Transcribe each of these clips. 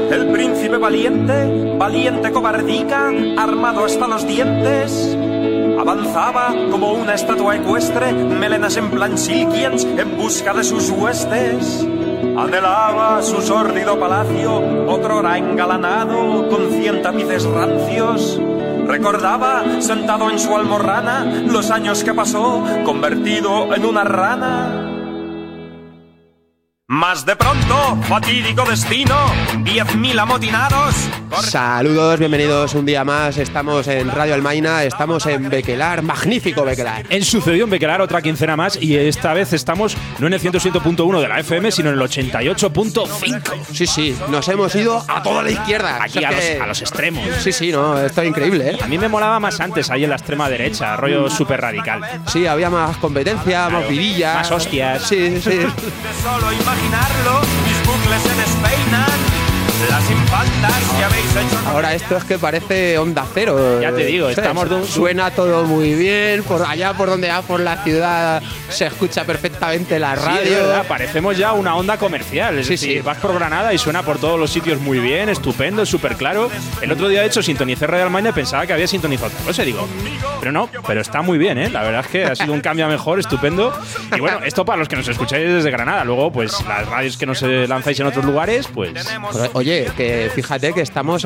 el príncipe valiente, valiente cobardica, armado hasta los dientes. Avanzaba como una estatua ecuestre, melenas en plan silkiens, en busca de sus huestes. Anhelaba su sórdido palacio, otrora engalanado con 100 tapices rancios. Recordaba, sentado en su almorrana, los años que pasó, convertido en una rana. Mas de pronto, fatídico destino, 10.000 amotinados. Saludos, bienvenidos un día más. Estamos en Radio Almaina, estamos en Bequelar, magnífico Bequelar. En Sucedió en Bequelar otra quincena más y esta vez estamos no en el 107.1 de la FM, sino en el 88.5. Sí, nos hemos ido a toda la izquierda. Aquí a los extremos. Sí, no, esto es increíble, ¿eh? A mí me molaba más antes, ahí en la extrema derecha, rollo súper radical. Sí, había más competencia, Claro, más vidilla. más hostias. Sí. De solo imaginarlo, mis bucles se despeinan. Las infantas que habéis hecho. Ahora esto es que parece Onda Cero. Ya te digo, estamos de un... Suena todo muy bien. Por allá por donde va por la ciudad se escucha perfectamente la radio. Sí, de verdad, parecemos ya una onda comercial. Es decir, vas por Granada y suena por todos los sitios muy bien, estupendo, súper claro. El otro día, de hecho, sintonicé Radio Almaina y pensaba que había sintonizado otra cosa. Digo, pero no, pero está muy bien, ¿eh? La verdad es que ha sido un cambio a mejor, estupendo. Y bueno, esto para los que nos escucháis desde Granada. Luego, pues las radios que nos lanzáis en otros lugares, pues... Oye, que fíjate que estamos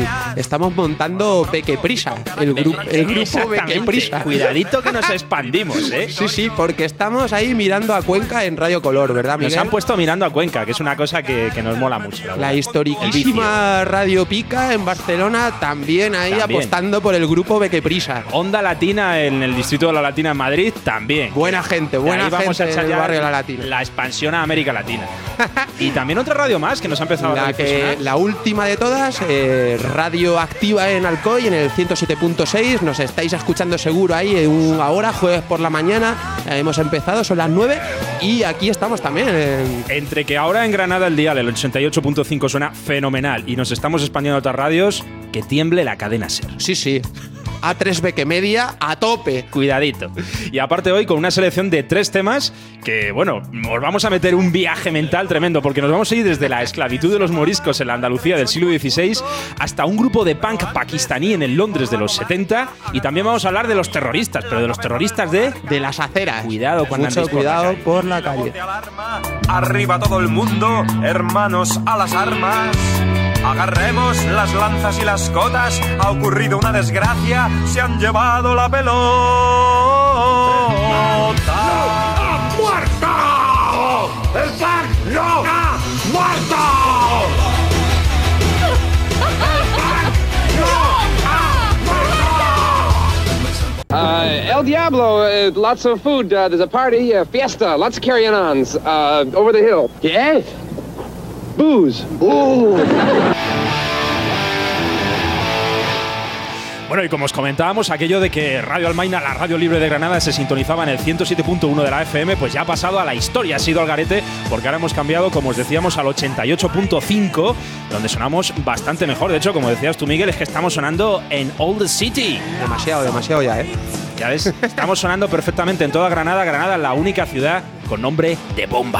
montando Bequeprisa, el grupo Bequeprisa. Cuidadito que nos expandimos, ¿eh? Sí, porque estamos ahí mirando a Cuenca en Radio Color, ¿verdad, Miguel? Nos han puesto mirando a Cuenca, que es una cosa que nos mola mucho. La historiquísima Radio Pica en Barcelona también apostando por el grupo Bequeprisa. Onda Latina en el distrito de la Latina en Madrid también. Buena gente vamos a echar en el ya barrio de la Latina. La expansión a América Latina. Y también otra radio más que nos ha empezado a reflexionar. La última de todas, Radio Activa en Alcoy, en el 107.6. Nos estáis escuchando seguro ahí ahora, jueves por la mañana. Hemos empezado, son las 9 y aquí estamos también. Entre que ahora en Granada el dial, el 88.5 suena fenomenal y nos estamos expandiendo a otras radios, que tiemble la cadena SER. Sí. A3 Bequemedia a tope. Cuidadito. Y aparte hoy con una selección de 3 temas que, bueno, os vamos a meter un viaje mental tremendo porque nos vamos a ir desde la esclavitud de los moriscos en la Andalucía del siglo XVI hasta un grupo de punk pakistaní en el Londres de los 70 y también vamos a hablar de los terroristas, pero de los terroristas de las aceras. Cuidado cuando mucho cuidado por la calle. Arriba todo el mundo, hermanos a las armas. Agarremos las lanzas y las cotas. Ha ocurrido una desgracia. Se han llevado la pelota. ¡Ha muerto! ¡El pan no ha muerto! El Diablo, lots of food, there's a party, fiesta, lots of carry-ons, over the hill. Yeah? Booze. Ooh. Bueno, y como os comentábamos, aquello de que Radio Almaina, la radio libre de Granada, se sintonizaba en el 107.1 de la FM, pues ya ha pasado a la historia, ha sido al garete, porque ahora hemos cambiado, como os decíamos, al 88.5, donde sonamos bastante mejor. De hecho, como decías tú, Miguel, es que estamos sonando en All the City. Demasiado ya, ¿eh? Ya ves, estamos sonando perfectamente en toda Granada. Granada es la única ciudad con nombre de bomba.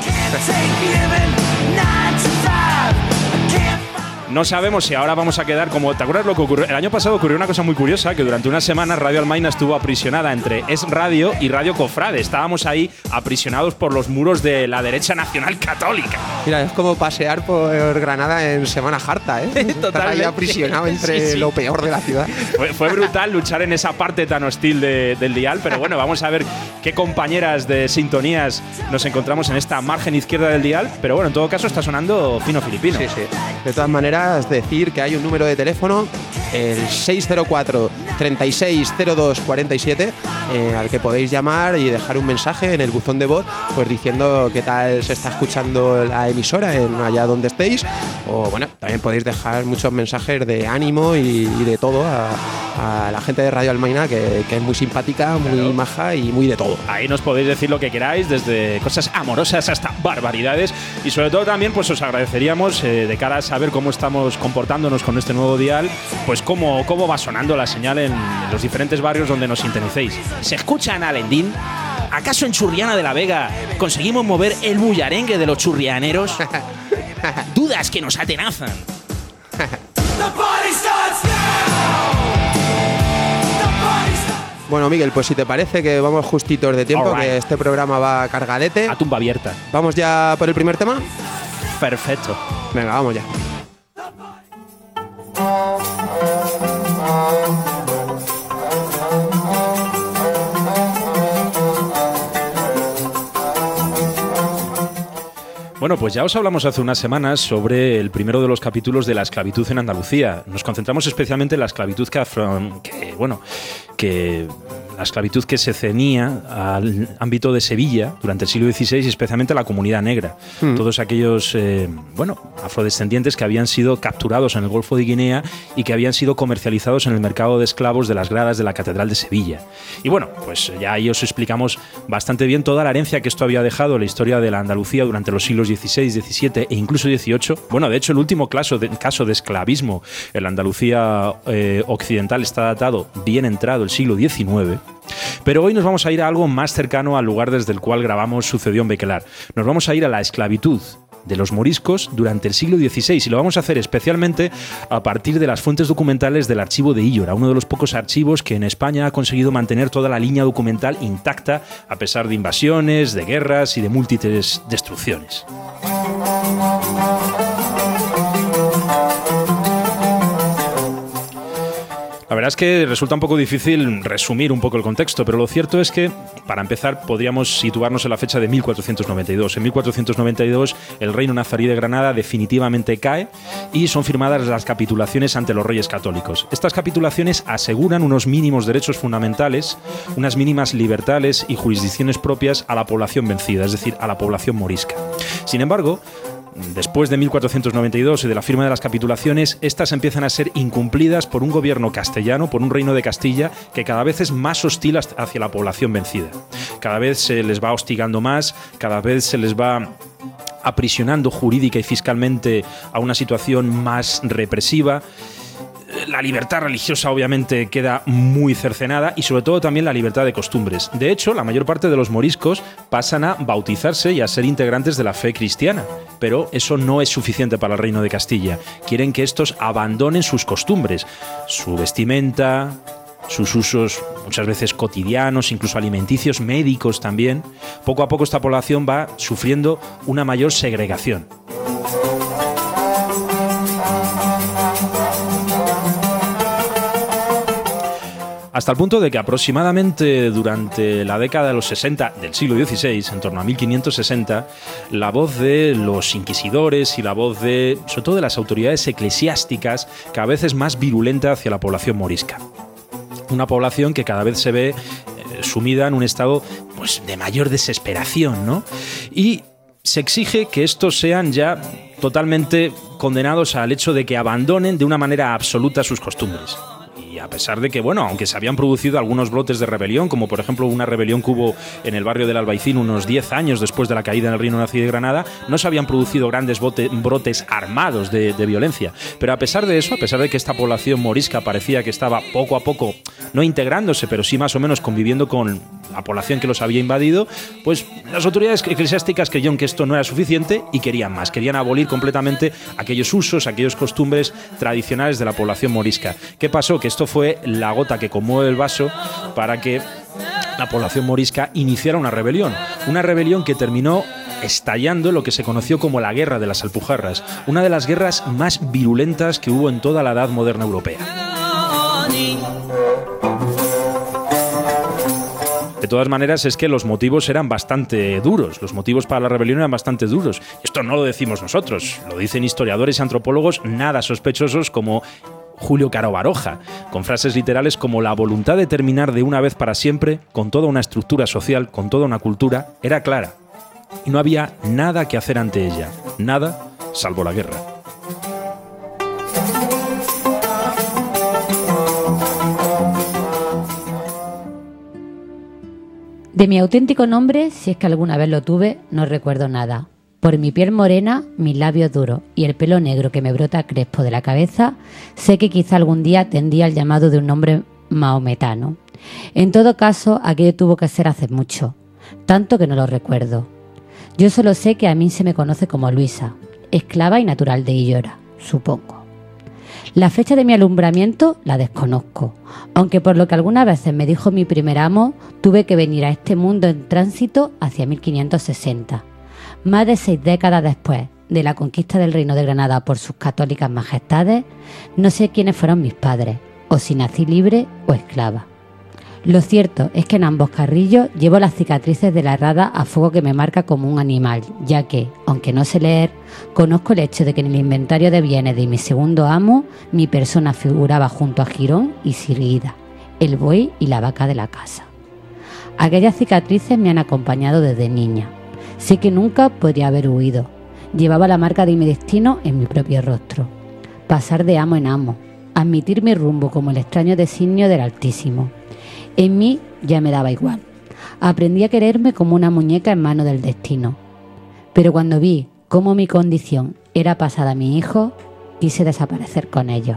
No sabemos si ahora vamos a quedar como... ¿Te acuerdas lo que ocurrió? El año pasado ocurrió una cosa muy curiosa, que durante una semana Radio Almaina estuvo aprisionada entre Es Radio y Radio Cofrade. Estábamos ahí aprisionados por los muros de la derecha nacional católica. Mira, es como pasear por Granada en Semana Harta, ¿eh? Estás ahí aprisionado entre lo peor de la ciudad. Fue brutal luchar en esa parte tan hostil del dial, pero bueno, vamos a ver qué compañeras de sintonías nos encontramos en esta margen izquierda del dial. Pero bueno, en todo caso está sonando fino filipino. Sí. De todas maneras, decir que hay un número de teléfono, el 604 3602 47, al que podéis llamar y dejar un mensaje en el buzón de voz, pues diciendo qué tal se está escuchando la emisora allá donde estéis. O bueno, también podéis dejar muchos mensajes de ánimo y de todo a la gente de Radio Almaina, que es muy simpática, muy maja y muy de todo. Ahí nos podéis decir lo que queráis, desde cosas amorosas hasta barbaridades, y sobre todo también pues os agradeceríamos de cara a saber cómo estamos comportándonos con este nuevo dial, pues cómo va sonando la señal en los diferentes barrios donde nos sintonicéis. ¿Se escucha en Alendín? ¿Acaso en Churriana de la Vega conseguimos mover el bullarengue de los churrianeros? Dudas que nos atenazan. Bueno, Miguel, pues si te parece que vamos justitos de tiempo, All right. que este programa va cargadete. A tumba abierta. ¿Vamos ya por el primer tema? Perfecto. Venga, vamos ya. Bueno, pues ya os hablamos hace unas semanas sobre el primero de los capítulos de la esclavitud en Andalucía. Nos concentramos especialmente en la esclavitud que la esclavitud que se ceñía al ámbito de Sevilla durante el siglo XVI y especialmente a la comunidad negra. Todos aquellos afrodescendientes que habían sido capturados en el Golfo de Guinea y que habían sido comercializados en el mercado de esclavos de las gradas de la Catedral de Sevilla. Y bueno, pues ya ahí os explicamos bastante bien toda la herencia que esto había dejado en la historia de la Andalucía durante los siglos XVI, XVII e incluso XVIII. Bueno, de hecho, el último caso de esclavismo en la Andalucía occidental está datado bien entrado el siglo XIX. Pero hoy nos vamos a ir a algo más cercano al lugar desde el cual grabamos Sucedió en Bequelar. Nos vamos a ir a la esclavitud de los moriscos durante el siglo XVI y lo vamos a hacer especialmente a partir de las fuentes documentales del archivo de Illora, uno de los pocos archivos que en España ha conseguido mantener toda la línea documental intacta a pesar de invasiones, de guerras y de múltiples destrucciones. La verdad es que resulta un poco difícil resumir un poco el contexto, pero lo cierto es que, para empezar, podríamos situarnos en la fecha de 1492. En 1492, el reino nazarí de Granada definitivamente cae y son firmadas las capitulaciones ante los reyes católicos. Estas capitulaciones aseguran unos mínimos derechos fundamentales, unas mínimas libertades y jurisdicciones propias a la población vencida, es decir, a la población morisca. Sin embargo, después de 1492 y de la firma de las capitulaciones, estas empiezan a ser incumplidas por un gobierno castellano, por un reino de Castilla, que cada vez es más hostil hacia la población vencida. Cada vez se les va hostigando más, cada vez se les va aprisionando jurídica y fiscalmente a una situación más represiva. La libertad religiosa obviamente queda muy cercenada y sobre todo también la libertad de costumbres. De hecho, la mayor parte de los moriscos pasan a bautizarse y a ser integrantes de la fe cristiana. Pero eso no es suficiente para el Reino de Castilla. Quieren que estos abandonen sus costumbres, su vestimenta, sus usos muchas veces cotidianos, incluso alimenticios, médicos también. Poco a poco esta población va sufriendo una mayor segregación. Hasta el punto de que aproximadamente durante la década de los 60 del siglo XVI, en torno a 1560, la voz de los inquisidores y la voz de, sobre todo de las autoridades eclesiásticas, cada vez es más virulenta hacia la población morisca. Una población que cada vez se ve sumida en un estado pues, de mayor desesperación, ¿no? Y se exige que estos sean ya totalmente condenados al hecho de que abandonen de una manera absoluta sus costumbres. Y a pesar de que, bueno, aunque se habían producido algunos brotes de rebelión, como por ejemplo una rebelión que hubo en el barrio del Albaicín unos 10 años después de la caída del Reino Nazarí de Granada, no se habían producido grandes brotes armados de violencia. Pero a pesar de eso, a pesar de que esta población morisca parecía que estaba poco a poco, no integrándose, pero sí más o menos conviviendo con la población que los había invadido, pues las autoridades eclesiásticas creyeron que esto no era suficiente y querían más, querían abolir completamente aquellos usos, aquellas costumbres tradicionales de la población morisca. ¿Qué pasó? Que esto fue la gota que conmueve el vaso para que la población morisca iniciara una rebelión que terminó estallando lo que se conoció como la Guerra de las Alpujarras, una de las guerras más virulentas que hubo en toda la Edad Moderna europea. De todas maneras, es que los motivos eran bastante duros, los motivos para la rebelión eran bastante duros. Esto no lo decimos nosotros, lo dicen historiadores y antropólogos nada sospechosos como Julio Caro Baroja, con frases literales como la voluntad de terminar de una vez para siempre, con toda una estructura social, con toda una cultura, era clara. Y no había nada que hacer ante ella, nada salvo la guerra. De mi auténtico nombre, si es que alguna vez lo tuve, no recuerdo nada. Por mi piel morena, mis labios duros y el pelo negro que me brota crespo de la cabeza, sé que quizá algún día tendría el llamado de un nombre mahometano. En todo caso, aquello tuvo que ser hace mucho, tanto que no lo recuerdo. Yo solo sé que a mí se me conoce como Luisa, esclava y natural de Illora, supongo. La fecha de mi alumbramiento la desconozco, aunque por lo que algunas veces me dijo mi primer amo, tuve que venir a este mundo en tránsito hacia 1560, más de 6 décadas después de la conquista del Reino de Granada por sus católicas majestades. No sé quiénes fueron mis padres, o si nací libre o esclava. Lo cierto es que en ambos carrillos llevo las cicatrices de la herrada a fuego que me marca como un animal, ya que, aunque no sé leer, conozco el hecho de que en el inventario de bienes de mi segundo amo, mi persona figuraba junto a Girón y Sirguida, el buey y la vaca de la casa. Aquellas cicatrices me han acompañado desde niña. Sé que nunca podría haber huido. Llevaba la marca de mi destino en mi propio rostro. Pasar de amo en amo, admitir mi rumbo como el extraño designio del Altísimo. En mí ya me daba igual. Aprendí a quererme como una muñeca en mano del destino. Pero cuando vi cómo mi condición era pasada a mi hijo, quise desaparecer con ellos.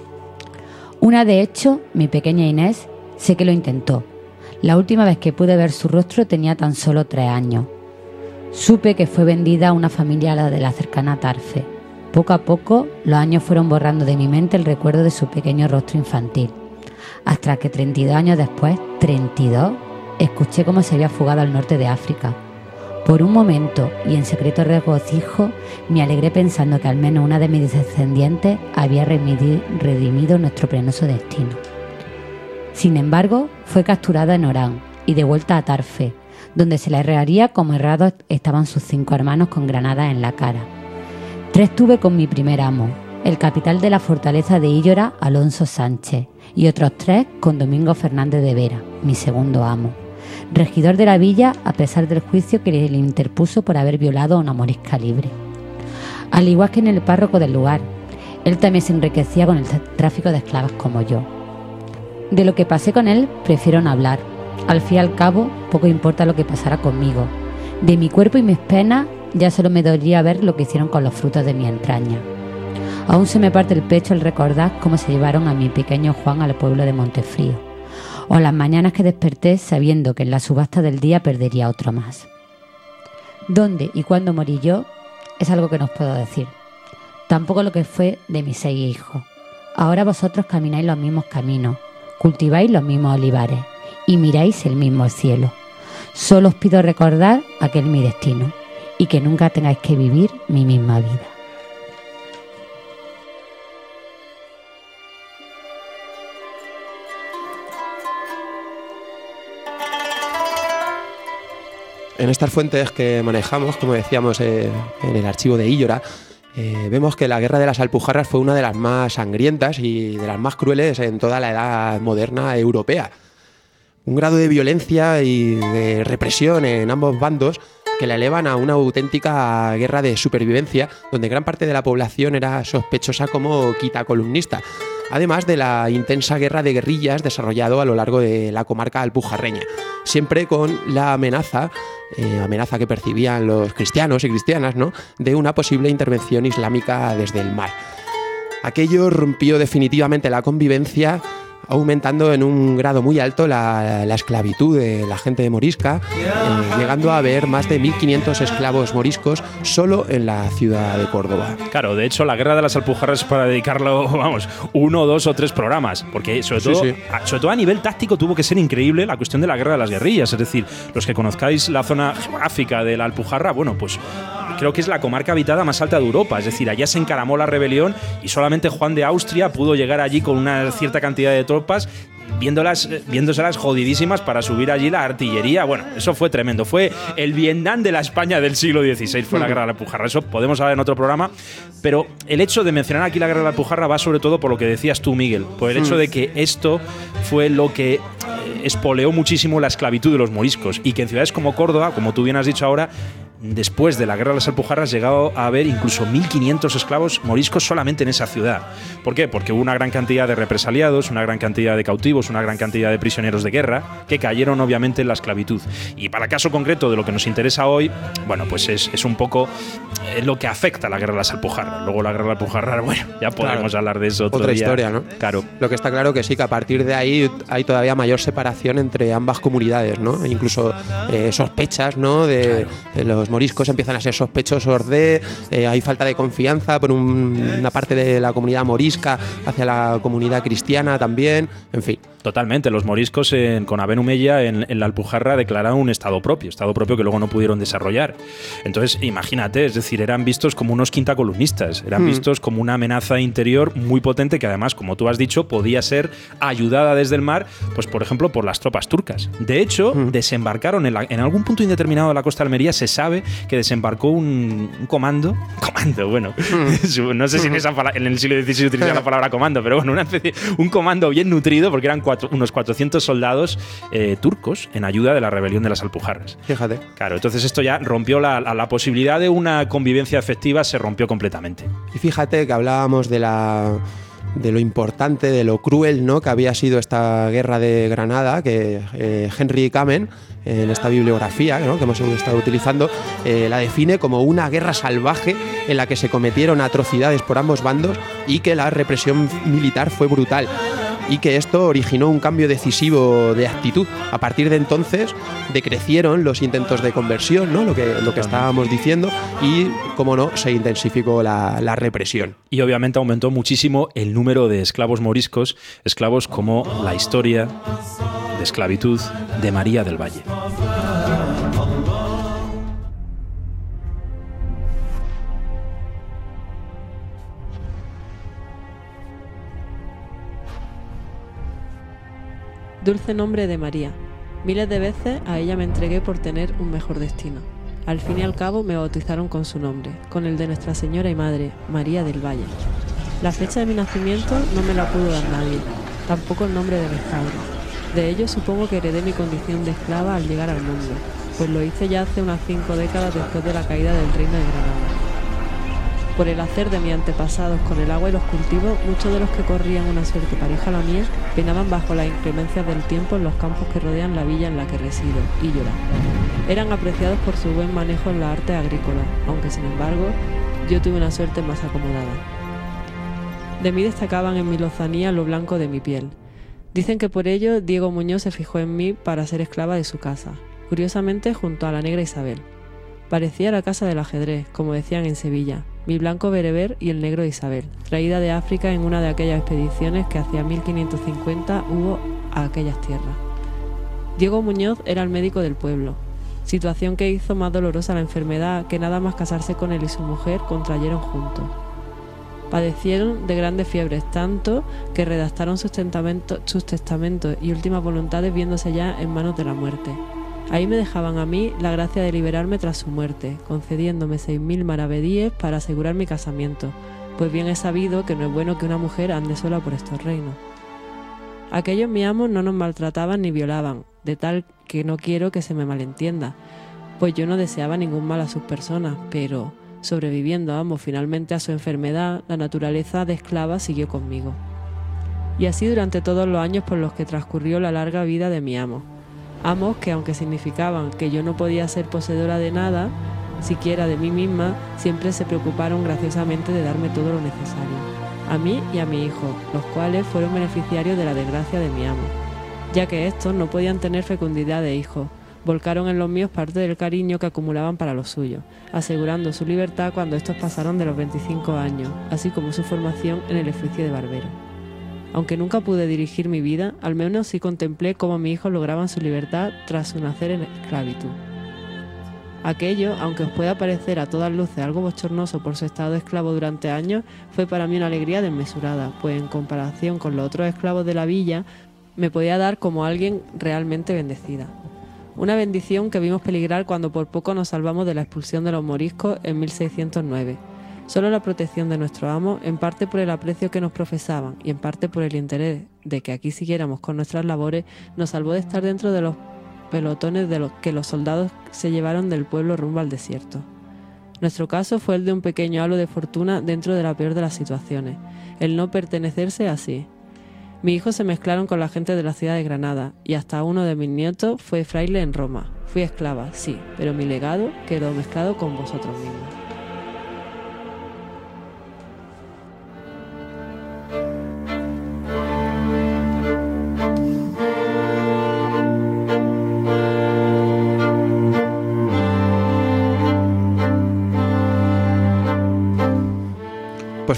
Una de hecho, mi pequeña Inés, sé que lo intentó. La última vez que pude ver su rostro tenía tan solo 3 años. Supe que fue vendida a una familia de la cercana Tarfe. Poco a poco, los años fueron borrando de mi mente el recuerdo de su pequeño rostro infantil. Hasta que 32 años después, 32, escuché cómo se había fugado al norte de África. Por un momento, y en secreto regocijo, me alegré pensando que al menos una de mis descendientes había redimido nuestro penoso destino. Sin embargo, fue capturada en Orán y de vuelta a Tarfe, donde se le herraría como errados estaban sus 5 hermanos con granadas en la cara. 3 tuve con mi primer amo, el capitán de la fortaleza de Illora, Alonso Sánchez, y otros 3 con Domingo Fernández de Vera, mi segundo amo, regidor de la villa a pesar del juicio que le interpuso por haber violado a una morisca libre. Al igual que en el párroco del lugar, él también se enriquecía con el tráfico de esclavas como yo. De lo que pasé con él prefiero no hablar. Al fin y al cabo, poco importa lo que pasara conmigo. De mi cuerpo y mis penas, ya solo me dolía ver lo que hicieron con los frutos de mi entraña. Aún se me parte el pecho al recordar cómo se llevaron a mi pequeño Juan al pueblo de Montefrío, o las mañanas que desperté sabiendo que en la subasta del día perdería otro más. ¿Dónde y cuándo morí yo? Es algo que no os puedo decir. Tampoco lo que fue de mis 6 hijos. Ahora vosotros camináis los mismos caminos, cultiváis los mismos olivares y miráis el mismo cielo. Solo os pido recordar aquel mi destino y que nunca tengáis que vivir mi misma vida. En estas fuentes que manejamos, como decíamos en el archivo de Illora, vemos que la guerra de las Alpujarras fue una de las más sangrientas y de las más crueles en toda la edad moderna europea. Un grado de violencia y de represión en ambos bandos que la elevan a una auténtica guerra de supervivencia, donde gran parte de la población era sospechosa como quitacolumnista, además de la intensa guerra de guerrillas desarrollado a lo largo de la comarca alpujarreña, siempre con la amenaza que percibían los cristianos y cristianas, ¿no?, de una posible intervención islámica desde el mar. Aquello rompió definitivamente la convivencia, aumentando en un grado muy alto la esclavitud de la gente morisca, llegando a haber más de 1.500 esclavos moriscos solo en la ciudad de Córdoba. Claro, de hecho, la guerra de las Alpujarras es para dedicarlo, 1, 2 o 3 programas, porque sobre todo a nivel táctico tuvo que ser increíble la cuestión de la guerra de las guerrillas. Es decir, los que conozcáis la zona geográfica de la Alpujarra, bueno, pues creo que es la comarca habitada más alta de Europa. Es decir, allá se encaramó la rebelión y solamente Juan de Austria pudo llegar allí con una cierta cantidad de tropas, viéndoselas jodidísimas para subir allí la artillería. Bueno, eso fue tremendo. Fue el Vietnam de la España del siglo XVI, fue la guerra de la Alpujarra. Eso podemos hablar en otro programa. Pero el hecho de mencionar aquí la guerra de la Alpujarra va sobre todo por lo que decías tú, Miguel, por el hecho de que esto fue lo que espoleó muchísimo la esclavitud de los moriscos y que en ciudades como Córdoba, como tú bien has dicho ahora, después de la guerra de las Alpujarras llegado a haber incluso 1.500 esclavos moriscos solamente en esa ciudad. ¿Por qué? Porque hubo una gran cantidad de represaliados, una gran cantidad de cautivos, una gran cantidad de prisioneros de guerra que cayeron obviamente en la esclavitud. Y para el caso concreto de lo que nos interesa hoy, bueno, pues es un poco lo que afecta a la guerra de las Alpujarras. Luego la guerra de las Alpujarras, bueno, ya podemos hablar de eso otra día. Historia, ¿no? Claro. Lo que está claro que sí, que a partir de ahí hay todavía mayor separación entre ambas comunidades, ¿no? E incluso sospechas, ¿no?, de los moriscos empiezan a ser sospechosos de, hay falta de confianza por una parte de la comunidad morisca hacia la comunidad cristiana también, en fin. Totalmente, los moriscos con Aben Humeya en la Alpujarra declararon un estado propio que luego no pudieron desarrollar. Entonces, imagínate, es decir, eran vistos como unos quintacolumnistas, eran vistos como una amenaza interior muy potente que además, como tú has dicho, podía ser ayudada desde el mar, pues por ejemplo, por las tropas turcas. De hecho, desembarcaron en algún punto indeterminado de la costa de Almería, se sabe que desembarcó un comando, bueno, no sé si en el siglo XVI se utiliza la palabra comando, pero bueno, un comando bien nutrido, porque eran unos 400 soldados turcos en ayuda de la rebelión de las Alpujarras. Fíjate. Claro, entonces esto ya rompió la posibilidad de una convivencia efectiva, se rompió completamente. Y fíjate que hablábamos de lo importante, de lo cruel, ¿no?, que había sido esta guerra de Granada, que Henry Kamen, en esta bibliografía, ¿no?, que hemos estado utilizando, la define como una guerra salvaje en la que se cometieron atrocidades por ambos bandos y que la represión militar fue brutal. Y que esto originó un cambio decisivo de actitud. A partir de entonces decrecieron los intentos de conversión, ¿no?, lo que estábamos diciendo, y, como no, se intensificó la represión. Y obviamente aumentó muchísimo el número de esclavos moriscos, esclavos como la historia de esclavitud de María del Valle. Dulce nombre de María. Miles de veces a ella me entregué por tener un mejor destino. Al fin y al cabo me bautizaron con su nombre, con el de Nuestra Señora y Madre, María del Valle. La fecha de mi nacimiento no me la pudo dar nadie, tampoco el nombre de mis padres. De ello supongo que heredé mi condición de esclava al llegar al mundo, pues lo hice ya hace unas 5 décadas después de la caída del Reino de Granada. Por el hacer de mis antepasados con el agua y los cultivos, muchos de los que corrían una suerte pareja a la mía penaban bajo las inclemencias del tiempo en los campos que rodean la villa en la que resido, y lloraban. Eran apreciados por su buen manejo en la arte agrícola, aunque sin embargo yo tuve una suerte más acomodada. De mí destacaban en mi lozanía lo blanco de mi piel. Dicen que por ello Diego Muñoz se fijó en mí para ser esclava de su casa, curiosamente junto a la negra Isabel. Parecía la casa del ajedrez, como decían en Sevilla, mi blanco bereber y el negro de Isabel, traída de África en una de aquellas expediciones que hacia 1550 hubo a aquellas tierras. Diego Muñoz era el médico del pueblo, situación que hizo más dolorosa la enfermedad que nada más casarse con él y su mujer contrayeron juntos. Padecieron de grandes fiebres, tanto que redactaron sus testamentos y últimas voluntades viéndose ya en manos de la muerte. Ahí me dejaban a mí la gracia de liberarme tras su muerte, concediéndome 6.000 maravedíes para asegurar mi casamiento, pues bien he sabido que no es bueno que una mujer ande sola por estos reinos. Aquellos mi amos no nos maltrataban ni violaban, de tal que no quiero que se me malentienda, pues yo no deseaba ningún mal a sus personas, pero, sobreviviendo ambos finalmente a su enfermedad, la naturaleza de esclava siguió conmigo. Y así durante todos los años por los que transcurrió la larga vida de mi amo. Amos que, aunque significaban que yo no podía ser poseedora de nada, siquiera de mí misma, siempre se preocuparon graciosamente de darme todo lo necesario, a mí y a mi hijo, los cuales fueron beneficiarios de la desgracia de mi amo, ya que estos no podían tener fecundidad de hijos, volcaron en los míos parte del cariño que acumulaban para los suyos, asegurando su libertad cuando estos pasaron de los 25 años, así como su formación en el oficio de barbero. Aunque nunca pude dirigir mi vida, al menos sí contemplé cómo mis hijos lograban su libertad tras su nacer en esclavitud. Aquello, aunque os pueda parecer a todas luces algo bochornoso por su estado de esclavo durante años, fue para mí una alegría desmesurada, pues en comparación con los otros esclavos de la villa, me podía dar como alguien realmente bendecida. Una bendición que vimos peligrar cuando por poco nos salvamos de la expulsión de los moriscos en 1609. Solo la protección de nuestro amo, en parte por el aprecio que nos profesaban y en parte por el interés de que aquí siguiéramos con nuestras labores, nos salvó de estar dentro de los pelotones de los que los soldados se llevaron del pueblo rumbo al desierto. Nuestro caso fue el de un pequeño halo de fortuna dentro de la peor de las situaciones, el no pertenecerse así. Mis hijos se mezclaron con la gente de la ciudad de Granada y hasta uno de mis nietos fue fraile en Roma. Fui esclava, sí, pero mi legado quedó mezclado con vosotros mismos.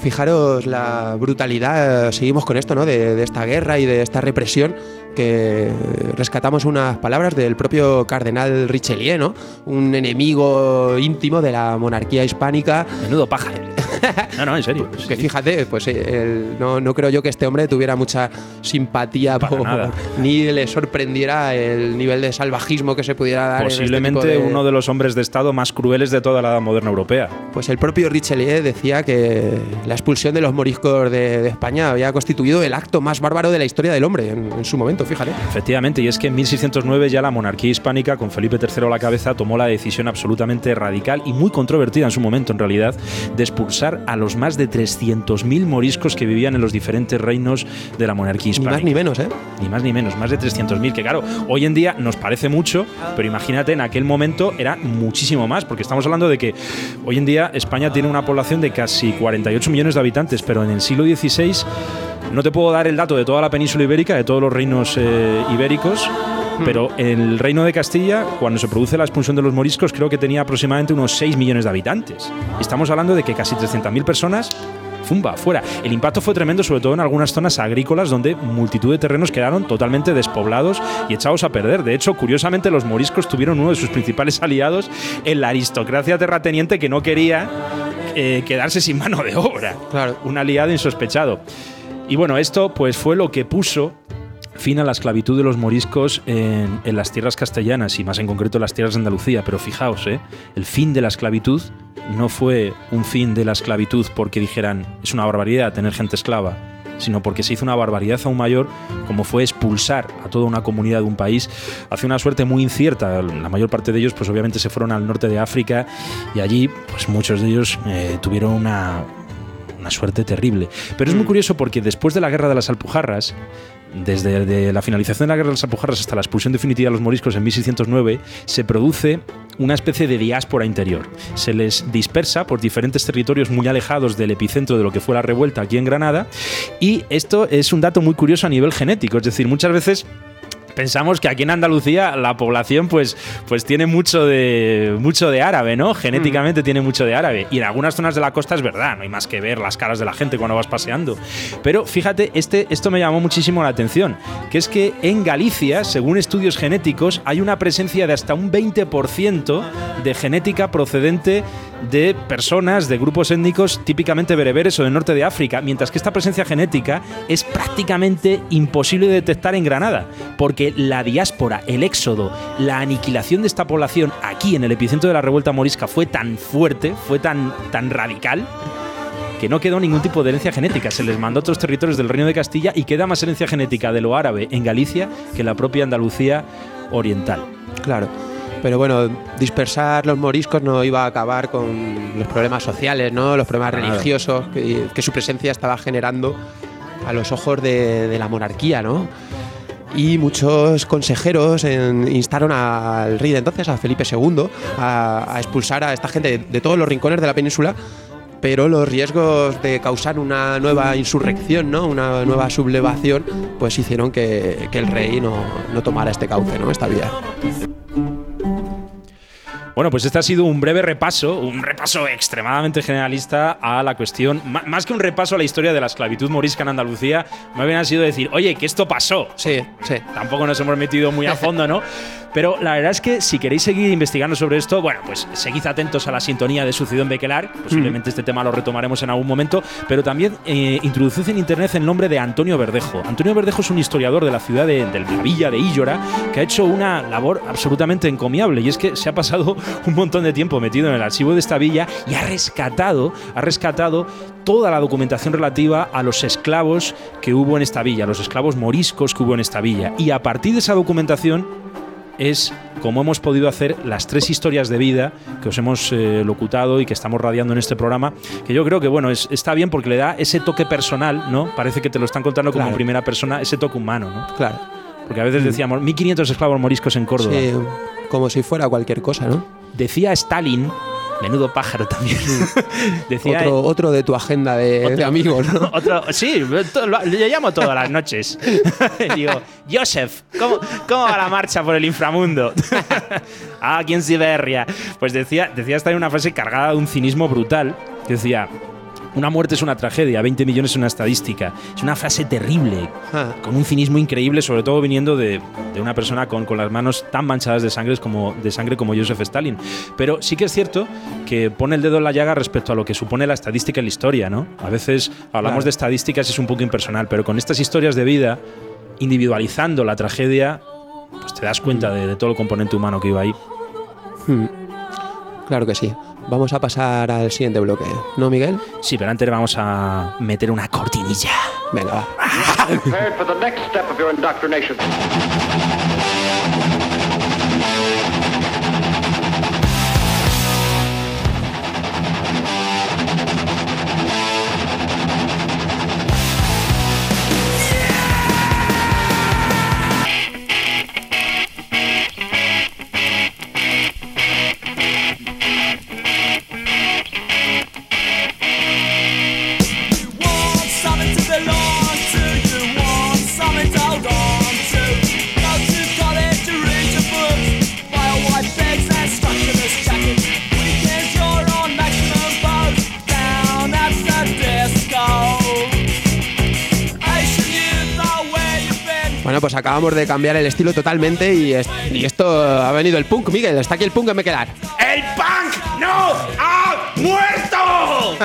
fijaros la brutalidad, seguimos con esto, ¿no? De esta guerra y de esta represión, que rescatamos unas palabras del propio cardenal Richelieu, ¿no? Un enemigo íntimo de la monarquía hispánica. Menudo pájaro. No, en serio. Que fíjate, pues no creo yo que este hombre tuviera mucha simpatía ni le sorprendiera el nivel de salvajismo que se pudiera dar. Posiblemente en este tipo uno de los hombres de Estado más crueles de toda la edad moderna europea. Pues el propio Richelieu decía que la expulsión de los moriscos de España había constituido el acto más bárbaro de la historia del hombre en su momento, fíjate. Efectivamente, y es que en 1609 ya la monarquía hispánica, con Felipe III a la cabeza, tomó la decisión absolutamente radical y muy controvertida en su momento, en realidad, de expulsar a los más de 300.000 moriscos que vivían en los diferentes reinos de la monarquía hispánica. Ni más ni menos, ¿eh? Ni más ni menos, más de 300.000, que claro, hoy en día nos parece mucho, pero imagínate, en aquel momento era muchísimo más, porque estamos hablando de que hoy en día España tiene una población de casi 48 millones de habitantes, pero en el siglo XVI, no te puedo dar el dato de toda la península ibérica, de todos los reinos ibéricos, pero el reino de Castilla, cuando se produce la expulsión de los moriscos, creo que tenía aproximadamente unos 6 millones de habitantes. Estamos hablando de que casi 300.000 personas, ¡fumba!, fuera. El impacto fue tremendo, sobre todo en algunas zonas agrícolas donde multitud de terrenos quedaron totalmente despoblados y echados a perder. De hecho, curiosamente, los moriscos tuvieron uno de sus principales aliados en la aristocracia terrateniente, que no quería quedarse sin mano de obra. Claro. Un aliado insospechado. Y bueno, esto pues fue lo que puso fin a la esclavitud de los moriscos en las tierras castellanas y más en concreto en las tierras de Andalucía. Pero fijaos, el fin de la esclavitud no fue un fin de la esclavitud porque dijeran es una barbaridad tener gente esclava, sino porque se hizo una barbaridad aún mayor, como fue expulsar a toda una comunidad de un país hacia una suerte muy incierta. La mayor parte de ellos pues obviamente se fueron al norte de África y allí pues muchos de ellos tuvieron una suerte terrible. Pero es muy curioso porque después de la Guerra de las Alpujarras, desde la finalización de la Guerra de las Alpujarras hasta la expulsión definitiva de los moriscos en 1609, se produce una especie de diáspora interior. Se les dispersa por diferentes territorios muy alejados del epicentro de lo que fue la revuelta aquí en Granada, y esto es un dato muy curioso a nivel genético. Es decir, muchas veces pensamos que aquí en Andalucía la población pues tiene mucho de árabe, ¿no? Genéticamente tiene mucho de árabe. Y en algunas zonas de la costa es verdad, no hay más que ver las caras de la gente cuando vas paseando. Pero fíjate, esto me llamó muchísimo la atención, que es que en Galicia, según estudios genéticos, hay una presencia de hasta un 20% de genética procedente de personas de grupos étnicos típicamente bereberes o del norte de África, mientras que esta presencia genética es prácticamente imposible de detectar en Granada, porque la diáspora, el éxodo, la aniquilación de esta población aquí en el epicentro de la revuelta morisca fue tan fuerte, fue tan radical, que no quedó ningún tipo de herencia genética. Se les mandó a otros territorios del Reino de Castilla y queda más herencia genética de lo árabe en Galicia que en la propia Andalucía oriental. Claro. Pero bueno, dispersar los moriscos no iba a acabar con los problemas sociales, ¿no? Los problemas religiosos que su presencia estaba generando a los ojos de la monarquía, ¿no? Y muchos consejeros instaron al rey de entonces, a Felipe II, a expulsar a esta gente de todos los rincones de la península, pero los riesgos de causar una nueva insurrección, ¿no? Una nueva sublevación, pues hicieron que el rey no tomara este cauce, ¿no? Esta vía. Bueno, pues este ha sido un breve repaso, un repaso extremadamente generalista a la cuestión, más que un repaso a la historia de la esclavitud morisca en Andalucía, más bien ha sido decir, oye, que esto pasó. Sí. Tampoco nos hemos metido muy a fondo, ¿no? Pero la verdad es que si queréis seguir investigando sobre esto, bueno, pues seguid atentos a la sintonía de Sucedió en Bequelar. Posiblemente este tema lo retomaremos en algún momento, pero también introducid en internet el nombre de Antonio Verdejo. Antonio Verdejo es un historiador de la ciudad de la villa de Íllora que ha hecho una labor absolutamente encomiable, y es que se ha pasado un montón de tiempo metido en el archivo de esta villa y ha rescatado toda la documentación relativa a los esclavos que hubo en esta villa, los esclavos moriscos que hubo en esta villa. Y a partir de esa documentación es como hemos podido hacer las 3 historias de vida que os hemos locutado y que estamos radiando en este programa, que yo creo que bueno está bien porque le da ese toque personal, ¿no? Parece que te lo están contando como en primera persona, ese toque humano, ¿no? Claro. Porque a veces decíamos 1500 esclavos moriscos en Córdoba. Sí, como si fuera cualquier cosa, ¿no? Decía Stalin, menudo pájaro también. Decía otro de tu agenda de amigos, ¿no? Sí, le llamo todas las noches. Digo, Joseph, ¿cómo va la marcha por el inframundo? Aquí en Siberia. Pues decía Stalin una frase cargada de un cinismo brutal. Decía, Una muerte es una tragedia, 20 millones es una estadística. Es una frase terrible, con un cinismo increíble, sobre todo viniendo de una persona con las manos tan manchadas de sangre como Joseph Stalin. Pero sí que es cierto que pone el dedo en la llaga respecto a lo que supone la estadística en la historia, ¿no? A veces hablamos de estadísticas y es un poco impersonal, pero con estas historias de vida, individualizando la tragedia, pues te das cuenta de todo el componente humano que iba ahí. Claro que sí. Vamos a pasar al siguiente bloque, ¿no, Miguel? Sí, pero antes vamos a meter una cortinilla. Venga, va. Prepared for the next step of your indoctrination. Bueno, pues acabamos de cambiar el estilo totalmente y esto ha venido el punk, Miguel. Está aquí el punk en Mequelar. ¡El punk no ha muerto!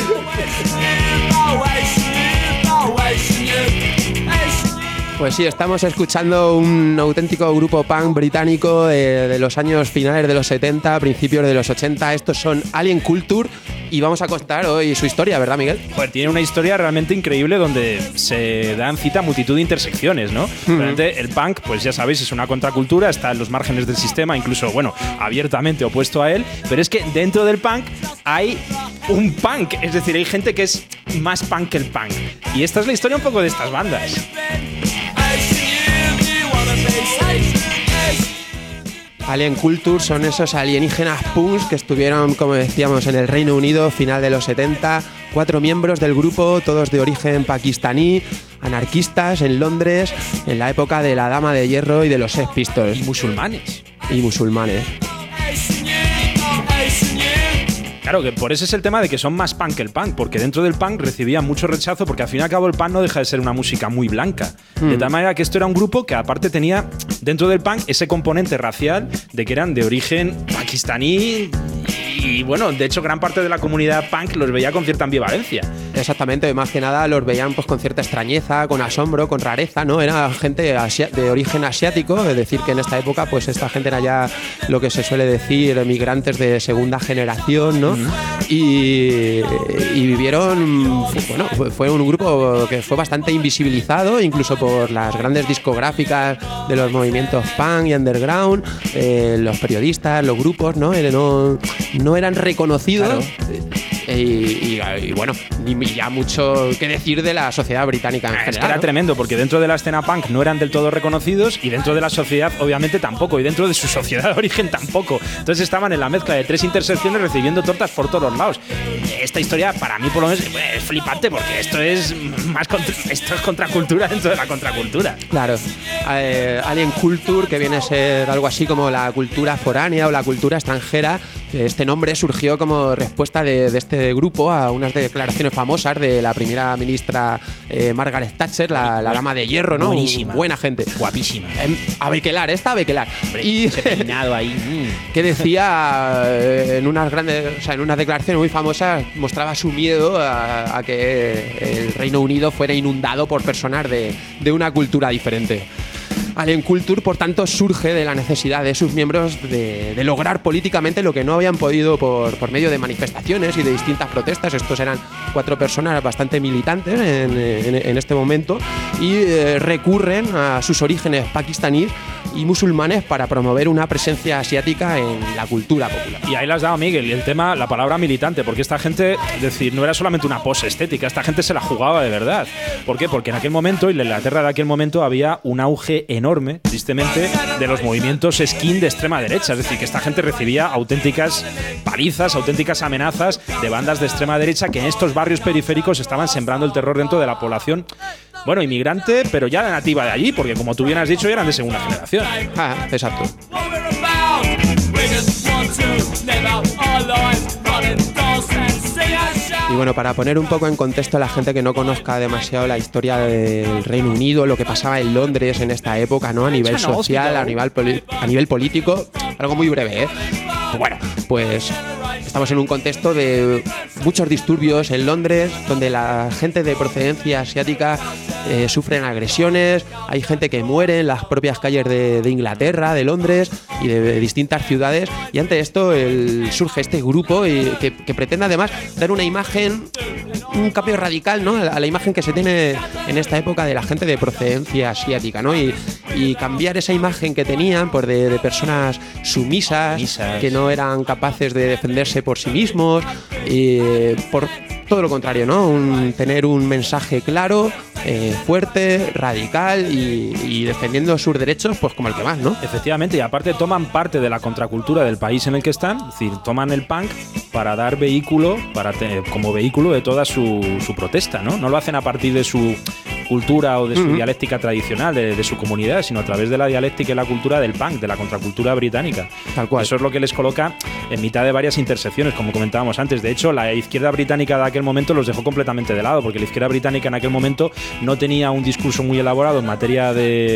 Pues sí, estamos escuchando un auténtico grupo punk británico de los años finales de los 70, principios de los 80. Estos son Alien Culture y vamos a contar hoy su historia, ¿verdad, Miguel? Pues tiene una historia realmente increíble donde se dan cita a multitud de intersecciones, ¿no? Realmente el punk, pues ya sabéis, es una contracultura, está en los márgenes del sistema, incluso, bueno, abiertamente opuesto a él, pero es que dentro del punk hay un punk, es decir, hay gente que es más punk que el punk. Y esta es la historia un poco de estas bandas. Alien Culture son esos alienígenas punks que estuvieron, como decíamos, en el Reino Unido, final de los 70. 4 miembros del grupo, todos de origen pakistaní, anarquistas en Londres, en la época de la Dama de Hierro y de los Sex Pistols. Y musulmanes. Claro, que por eso es el tema de que son más punk que el punk, porque dentro del punk recibía mucho rechazo, porque al fin y al cabo el punk no deja de ser una música muy blanca. De tal manera que esto era un grupo que aparte tenía dentro del punk ese componente racial de que eran de origen pakistaní y bueno, de hecho gran parte de la comunidad punk los veía con cierta ambivalencia. Exactamente, más que nada los veían pues con cierta extrañeza, con asombro, con rareza, ¿no? Era gente de origen asiático, es decir, que en esta época pues esta gente era ya lo que se suele decir migrantes de segunda generación, ¿no? Y vivieron, bueno, fue un grupo que fue bastante invisibilizado, incluso por las grandes discográficas de los movimientos punk y underground, los periodistas, los grupos, ¿no? No eran reconocidos. Claro. Y bueno, ni ya mucho que decir de la sociedad británica en general. Es que era ¿no? tremendo, porque dentro de la escena punk no eran del todo reconocidos y dentro de la sociedad obviamente tampoco, y dentro de su sociedad de origen tampoco. Entonces estaban en la mezcla de 3 intersecciones recibiendo tortas por todos los lados. Esta historia para mí por lo menos es flipante, porque esto es contracultura dentro de la contracultura. Claro, Alien Culture, que viene a ser algo así como la cultura foránea o la cultura extranjera. Este nombre surgió como respuesta de este grupo a unas declaraciones famosas de la primera ministra Margaret Thatcher, la Dama de Hierro, ¿no? Buenísima. Buena gente. Guapísima. A bequelar. Hombre, y ese peinado ahí. Que decía en unas declaraciones muy famosas, mostraba su miedo a que el Reino Unido fuera inundado por personas de una cultura diferente. Alien Culture, por tanto, surge de la necesidad de sus miembros de lograr políticamente lo que no habían podido por medio de manifestaciones y de distintas protestas. Estos eran 4 personas bastante militantes en este momento y recurren a sus orígenes pakistaníes y musulmanes para promover una presencia asiática en la cultura popular. Y ahí las daba Miguel, y el tema, la palabra militante, porque esta gente, es decir, no era solamente una pose estética, esta gente se la jugaba de verdad. ¿Por qué? Porque en aquel momento, y en la Inglaterra de aquel momento, había un auge enorme, tristemente, de los movimientos skin de extrema derecha, es decir, que esta gente recibía auténticas palizas, auténticas amenazas de bandas de extrema derecha que en estos barrios periféricos estaban sembrando el terror dentro de la población, bueno, inmigrante, pero ya nativa de allí, porque como tú bien has dicho, eran de segunda generación. Ah, exacto. Y bueno, para poner un poco en contexto a la gente que no conozca demasiado la historia del Reino Unido, lo que pasaba en Londres en esta época, ¿no? A nivel social, a nivel político, algo muy breve, ¿eh? Bueno, pues estamos en un contexto de muchos disturbios en Londres, donde la gente de procedencia asiática sufren agresiones, hay gente que muere en las propias calles de Inglaterra, de Londres y de distintas ciudades, y ante esto surge este grupo que pretende además dar una imagen, un cambio radical, ¿no? A la imagen que se tiene en esta época de la gente de procedencia asiática, ¿no? Y cambiar esa imagen que tenían por de personas sumisas, que no eran capaces de defenderse por sí mismos, por todo lo contrario, ¿no? Tener un mensaje claro, fuerte, radical y defendiendo sus derechos, pues como el que más, ¿no? Efectivamente, y aparte toman parte de la contracultura del país en el que están, es decir, toman el punk para dar vehículo, como vehículo de toda su protesta, ¿no? No lo hacen a partir de su cultura o de su dialéctica tradicional, de su comunidad, sino a través de la dialéctica y la cultura del punk, de la contracultura británica. Tal cual. Eso es lo que les coloca en mitad de varias intersecciones, como comentábamos antes. De hecho, la izquierda británica de aquel momento los dejó completamente de lado, porque la izquierda británica en aquel momento no tenía un discurso muy elaborado en materia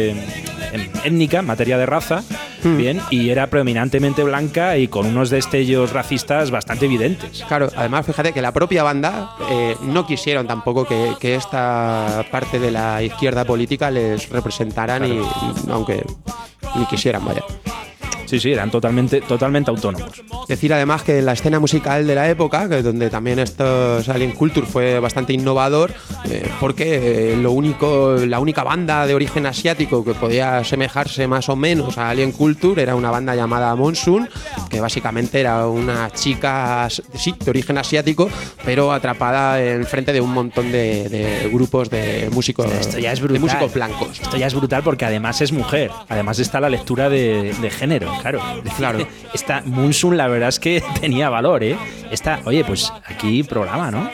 étnica, en materia de raza, bien, y era predominantemente blanca y con unos destellos racistas bastante evidentes. Claro, además fíjate que la propia banda no quisieron tampoco que esta parte de la izquierda política les representaran, claro. Aunque ni quisieran, vaya. Sí, eran totalmente autónomos. Decir además que en la escena musical de la época, que donde también Alien Culture fue bastante innovador, porque la única banda de origen asiático que podía asemejarse más o menos a Alien Culture era una banda llamada Monsoon, que básicamente era una chica, sí, de origen asiático, pero atrapada en frente de un montón de grupos de músicos, de músicos blancos. Esto ya es brutal porque además es mujer, además está la lectura de género. Claro. Esta Monsoon, la verdad es que tenía valor, ¿eh? Oye, pues aquí programa, ¿no?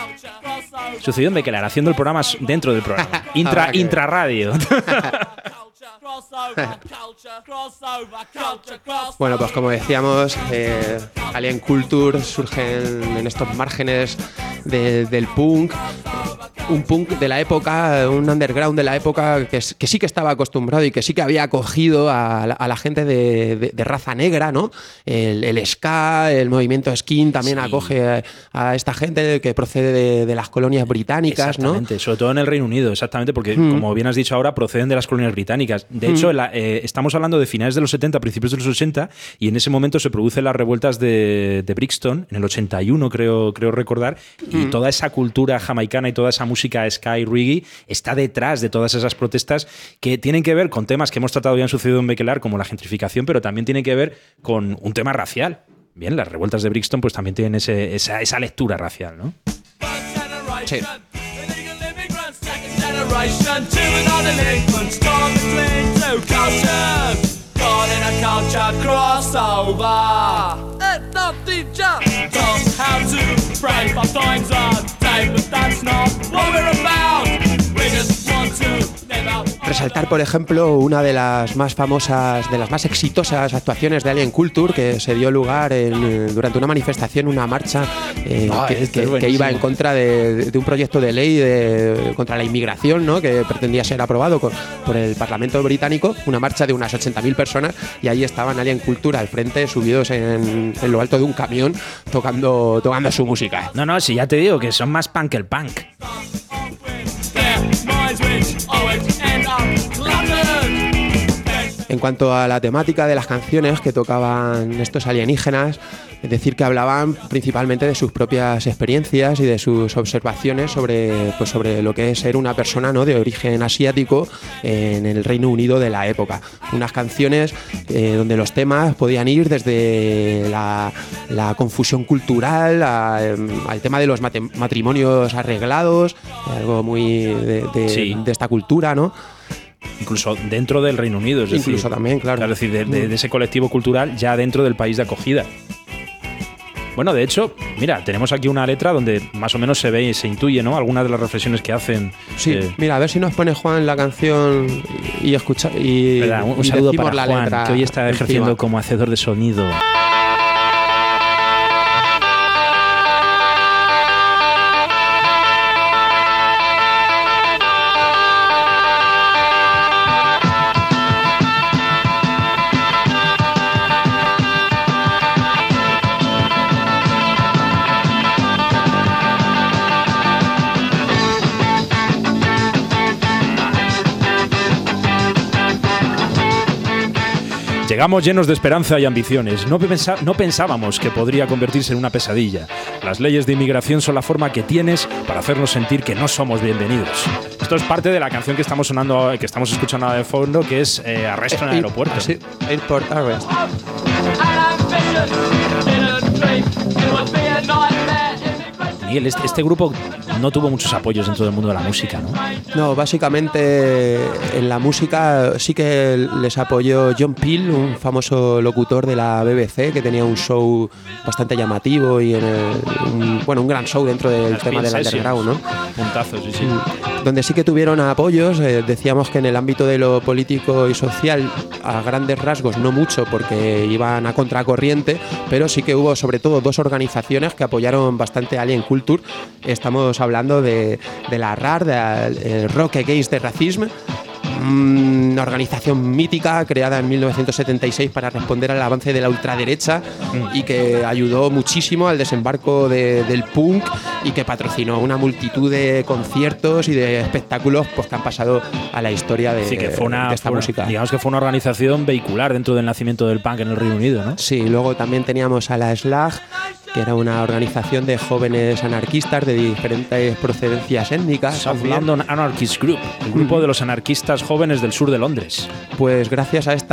Sucedió en Bekelar, haciendo el programa dentro del programa. Intraradio. Bueno, pues como decíamos, Alien Culture surge en estos márgenes del punk. Un punk de la época, un underground de la época que sí que estaba acostumbrado y que sí que había acogido a la gente de raza negra, ¿no? El ska, el movimiento skin también acoge a esta gente que procede de las colonias británicas, exactamente, ¿no? Sobre todo en el Reino Unido, exactamente, porque como bien has dicho ahora, proceden de las colonias británicas. De hecho, estamos hablando de finales de los 70, principios de los 80, y en ese momento se producen las revueltas de Brixton, en el 81 creo recordar, y toda esa cultura jamaicana y toda esa música ska y reggae está detrás de todas esas protestas que tienen que ver con temas que hemos tratado ya en Sucedido en Bekelar, como la gentrificación, pero también tienen que ver con un tema racial. Bien, las revueltas de Brixton pues también tienen esa lectura racial, ¿no? Sí. Resaltar, por ejemplo, una de las más famosas, de las más exitosas actuaciones de Alien Culture, que se dio lugar durante una manifestación, una marcha que iba en contra de un proyecto de ley contra la inmigración, ¿no? Que pretendía ser aprobado por el Parlamento británico, una marcha de unas 80.000 personas, y ahí estaban Alien Culture al frente, subidos en lo alto de un camión, tocando su música. No, si ya te digo que son más punk que el punk. En cuanto a la temática de las canciones que tocaban estos alienígenas, es decir, que hablaban principalmente de sus propias experiencias y de sus observaciones sobre lo que es ser una persona, ¿no?, de origen asiático en el Reino Unido de la época. Unas canciones donde los temas podían ir desde la confusión cultural al tema de los matrimonios arreglados, algo muy de esta cultura, ¿no? Incluso dentro del Reino Unido, es decir, incluso también, claro. Es decir, de ese colectivo cultural ya dentro del país de acogida. Bueno, de hecho, mira, tenemos aquí una letra donde más o menos se ve y se intuye, ¿no?, algunas de las reflexiones que hacen. Sí, mira, a ver si nos pone Juan la canción y escucha. Un saludo para Juan, que hoy está ejerciendo como hacedor de sonido. Llegamos llenos de esperanza y ambiciones. No pensábamos que podría convertirse en una pesadilla. Las leyes de inmigración son la forma que tienes para hacernos sentir que no somos bienvenidos. Esto es parte de la canción que estamos escuchando de fondo, que es Arresto en el aeropuerto. Sí, Airport Arrest. Miguel, este grupo no tuvo muchos apoyos dentro del mundo de la música, ¿no? No, básicamente en la música sí que les apoyó John Peel, un famoso locutor de la BBC que tenía un show bastante llamativo y un gran show dentro del tema del underground, ¿no? Puntazos, sí. Donde sí que tuvieron apoyos, decíamos que en el ámbito de lo político y social, a grandes rasgos no mucho porque iban a contracorriente, pero sí que hubo sobre todo 2 organizaciones que apoyaron bastante a Alien Culture. Estamos hablando de la RAR, de Rock Against the Racism, una organización mítica creada en 1976 para responder al avance de la ultraderecha y que ayudó muchísimo al desembarco del punk y que patrocinó una multitud de conciertos y de espectáculos pues, que han pasado a la historia de esta música. Digamos que fue una organización vehicular dentro del nacimiento del punk en el Reino Unido, ¿no? Sí, luego también teníamos a la SLAG, que era una organización de jóvenes anarquistas de diferentes procedencias étnicas. South London Anarchist Group, el grupo de los anarquistas jóvenes del sur de Londres. Pues gracias a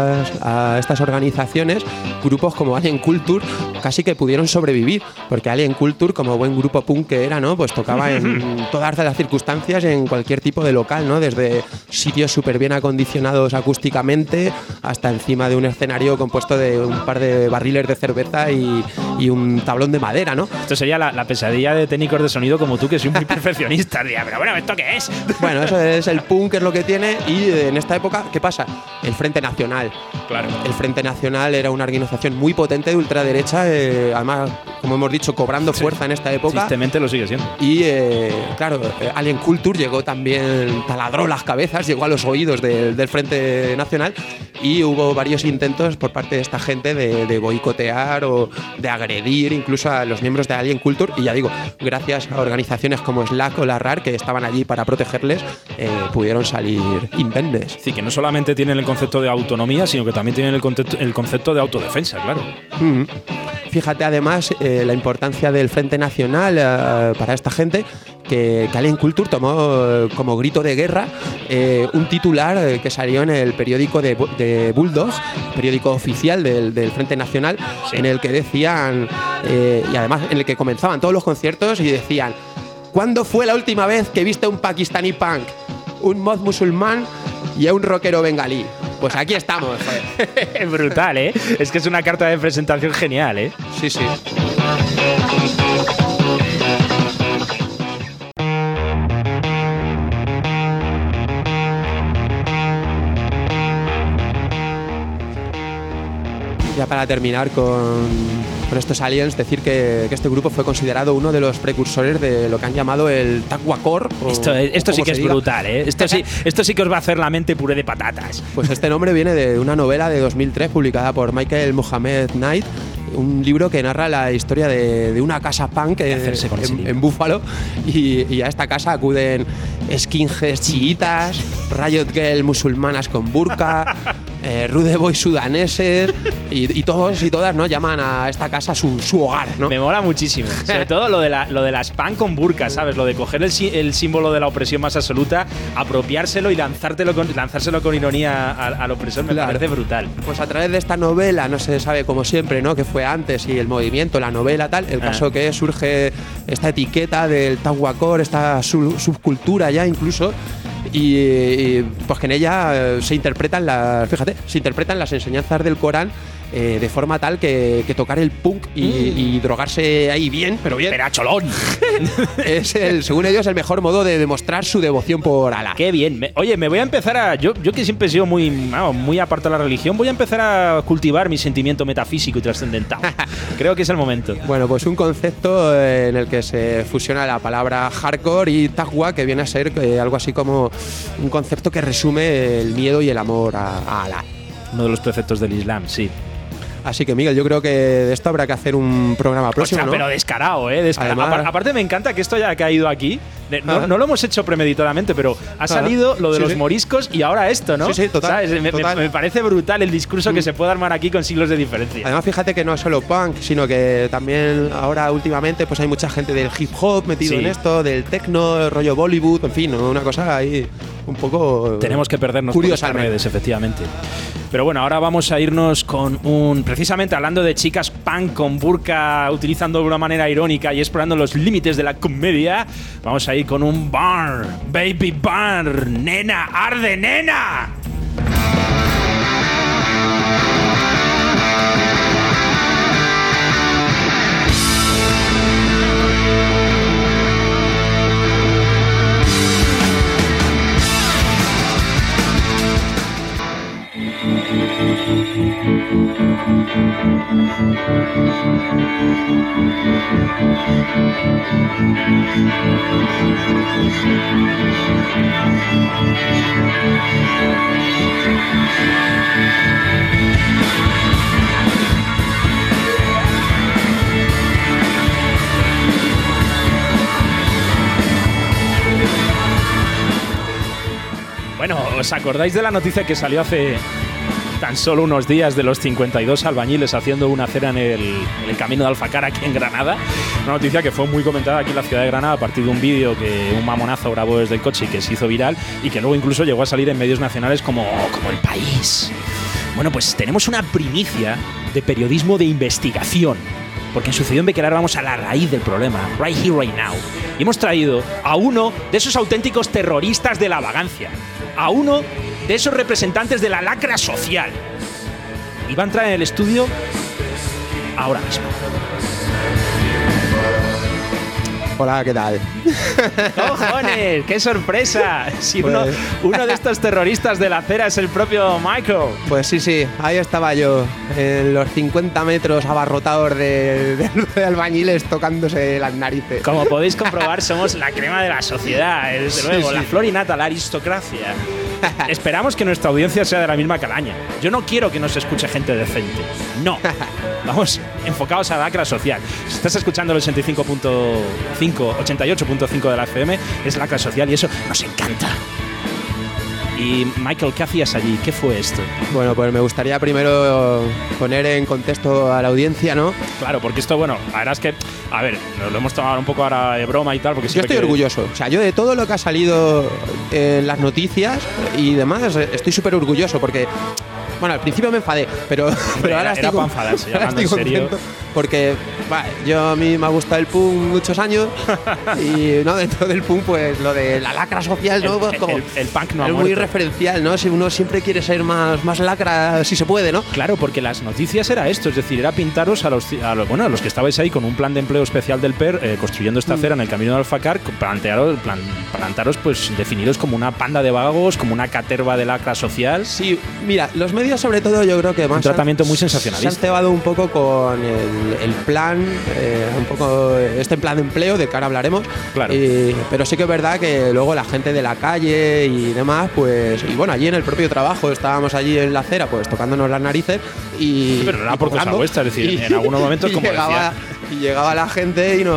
estas organizaciones, grupos como Alien Culture casi que pudieron sobrevivir, porque Alien Culture, como buen grupo punk que era, ¿no? Pues tocaba en todas las circunstancias, en cualquier tipo de local, ¿no? Desde sitios súper bien acondicionados acústicamente hasta encima de un escenario compuesto de un par de barriles de cerveza y un tablón de madera, ¿no? Esto sería la pesadilla de técnicos de sonido como tú, que soy muy perfeccionista. Pero bueno, ¿esto qué es? Bueno, eso es el punk, es lo que tiene. Y en esta época, ¿qué pasa? El Frente Nacional. Claro. El Frente Nacional era una organización muy potente de ultraderecha, además, como hemos dicho, cobrando fuerza en esta época. Tristemente lo sigue siendo. Y claro, Alien Culture llegó también, taladró las cabezas, llegó a los oídos del Frente Nacional y hubo varios intentos por parte de esta gente de boicotear o de agredir incluso a los miembros de Alien Culture. Y ya digo, gracias a organizaciones como SLAC o la RAR, que estaban allí para protegerles, pudieron salir indemnes. Sí, que no solamente tienen el concepto de autonomía, sino que también tienen el concepto de autodefensa, claro. Fíjate además la importancia del Frente Nacional para esta gente, que Alien Culture tomó como grito de guerra un titular que salió en el periódico de Bulldog, periódico oficial del Frente Nacional, en el que decían, y además en el que comenzaban todos los conciertos y decían: ¿cuándo fue la última vez que viste un pakistaní punk, un mod musulmán y a un rockero bengalí? Pues aquí estamos. Es brutal, ¿eh? Es que es una carta de presentación genial, ¿eh? Sí, sí. Ya para terminar con estos aliens, decir que este grupo fue considerado uno de los precursores de lo que han llamado el Tagwacore. Esto sí que es brutal, ¿eh? Esto sí que os va a hacer la mente puré de patatas. Pues este nombre viene de una novela de 2003 publicada por Michael Mohammed Knight, un libro que narra la historia de una casa punk en Buffalo, y a esta casa acuden skinheads chiitas, riot girl musulmanas con burka, rude boys sudaneses y todos y todas, ¿no? Llaman a esta casa su hogar, ¿no? Me mola muchísimo. Sobre todo lo de las punk con burka, ¿sabes? Lo de coger el símbolo de la opresión más absoluta, apropiárselo y lanzárselo con ironía al opresor, me parece brutal. Pues a través de esta novela, no se sabe como siempre, ¿no? Que fue antes y el movimiento, la novela, tal. El caso que surge esta etiqueta del Tagwacore, esta subcultura ya incluso. Y pues que en ella se interpretan las enseñanzas del Corán de forma tal que tocar el punk y drogarse ahí bien, pero bien. ¡Pero a cholón! Es según ellos, el mejor modo de demostrar su devoción por Alá. ¡Qué bien! Me voy a empezar a... Yo que siempre he sido muy apartado de la religión, voy a empezar a cultivar mi sentimiento metafísico y trascendental. Creo que es el momento. Bueno, pues un concepto en el que se fusiona la palabra hardcore y taqwa, que viene a ser algo así como un concepto que resume el miedo y el amor a Alá. Uno de los preceptos del Islam, sí. Así que, Miguel, yo creo que de esto habrá que hacer un programa próximo, o sea, ¿no? pero descarado, ¿eh? Descarado. Además, aparte me encanta que esto haya caído aquí. No lo hemos hecho premeditadamente, pero ha salido lo de los moriscos y ahora esto, ¿no? Sí, total. ¿Sabes? Me parece brutal el discurso que se puede armar aquí con siglos de diferencia. Además, fíjate que no es solo punk, sino que también ahora últimamente pues hay mucha gente del hip hop metido en esto, del techno, rollo Bollywood, en fin, una cosa ahí un poco tenemos que perdernos curiosa por estas redes, efectivamente. Pero bueno, ahora vamos a irnos con precisamente hablando de chicas punk con burka, utilizando de una manera irónica y explorando los límites de la comedia. Vamos a ir con un bar, baby bar, nena, arde nena. Bueno, ¿os acordáis de la noticia que salió hace tan solo unos días de los 52 albañiles haciendo una cera en el camino de Alfacar aquí en Granada? Una noticia que fue muy comentada aquí en la ciudad de Granada a partir de un vídeo que un mamonazo grabó desde el coche y que se hizo viral y que luego incluso llegó a salir en medios nacionales como El País. Bueno, pues tenemos una primicia de periodismo de investigación. Porque en Sucedió en Bequelar vamos a la raíz del problema, right here, right now. Y hemos traído a uno de esos auténticos terroristas de la vagancia, a uno de esos representantes de la lacra social. Y va a entrar en el estudio ahora mismo. Hola, ¿qué tal? ¡Cojones! ¡Qué sorpresa! Si uno de estos terroristas de la acera es el propio Michael. Pues sí, ahí estaba yo, en los 50 metros abarrotados de albañiles tocándose las narices. Como podéis comprobar, somos la crema de la sociedad, desde luego, la flor innata, la aristocracia. Esperamos que nuestra audiencia sea de la misma calaña. Yo no quiero que nos escuche gente decente. No. Vamos enfocados a la lacra social. Si estás escuchando el 88.5 de la FM, es lacra social y eso nos encanta. Y Michael, ¿qué hacías allí? ¿Qué fue esto? Bueno, pues me gustaría primero poner en contexto a la audiencia, ¿no? Claro, porque esto, bueno, la verdad es que, a ver, nos lo hemos tomado un poco ahora de broma y tal, porque yo estoy orgulloso. O sea, yo de todo lo que ha salido en las noticias y demás, estoy súper orgulloso porque, bueno, al principio me enfadé, pero ahora estoy contento porque a mí me ha gustado el punk muchos años y no dentro del punk pues lo de la lacra social, ¿no? Pues como el punk no ha es muerto. Muy referencial, ¿no? Si uno siempre quiere ser más lacra, si se puede, ¿no? Claro, porque las noticias era esto, es decir, era pintaros a los que estabais ahí con un plan de empleo especial del PER, construyendo esta acera en el camino de Alfacar, plantaros, pues definiros como una panda de vagos, como una caterva de lacra social. Sí, mira, los medios sobre todo yo creo que más un tratamiento muy sensacionalista. Se han cebado un poco con el plan, un poco este plan de empleo del que ahora hablaremos. Claro. Pero sí que es verdad que luego la gente de la calle y demás, pues, y bueno, allí en el propio trabajo estábamos allí en la acera, pues tocándonos las narices y. Sí, pero no era por cosa vuestra, es decir, en algunos momentos como llegaba la gente y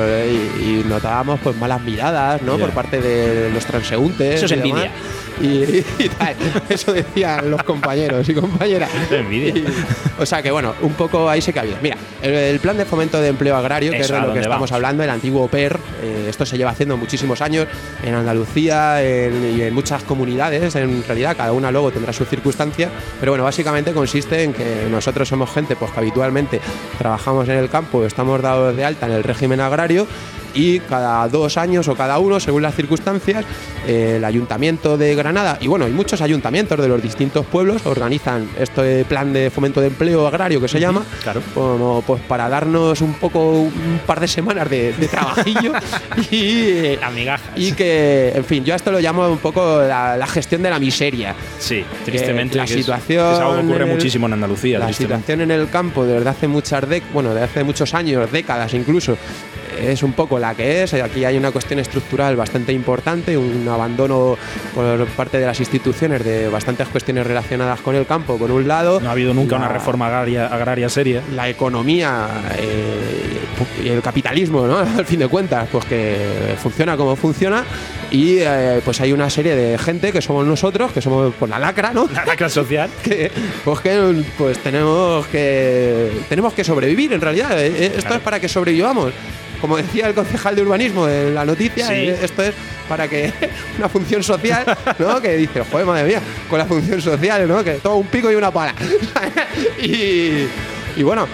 notábamos pues malas miradas, ¿no? Por parte de los transeúntes. Eso es envidia. Y tal. Eso decían los compañeros y compañeras. Envidia. O sea que bueno, un poco ahí se que ha habido. Mira, el plan de fomento de empleo agrario, que es de lo que estamos hablando, el antiguo PER, esto se lleva haciendo muchísimos años en Andalucía y en muchas comunidades, en realidad cada una luego tendrá sus circunstancias, pero bueno, básicamente consiste en que nosotros somos gente pues que habitualmente trabajamos en el campo, estamos dados de alta en el régimen agrario y cada 2 años o cada uno, según las circunstancias, el Ayuntamiento de Granada y bueno, y muchos ayuntamientos de los distintos pueblos organizan este plan de fomento de empleo agrario que se llama, claro, como pues para darnos un par de semanas de trabajillo y amigajas. Y que, en fin, yo a esto lo llamo un poco la gestión de la miseria. Sí, tristemente. La situación es algo que ocurre muchísimo en Andalucía. La situación en el campo desde hace muchos años, décadas incluso, es un poco la que es. Aquí hay una cuestión estructural bastante importante, un abandono por parte de las instituciones de bastantes cuestiones relacionadas con el campo, por un lado. No ha habido nunca una reforma agraria seria. La economía y el capitalismo, ¿no? Al fin de cuentas, pues que funciona como funciona. Y pues hay una serie de gente que somos nosotros, que somos pues, la lacra, ¿no? La lacra social. que tenemos que sobrevivir, en realidad. Esto es para que sobrevivamos. Como decía el concejal de urbanismo en la noticia, esto es para que una función social, ¿no? Que dice, joder, madre mía, con la función social, ¿no? Que todo un pico y una pala. y bueno,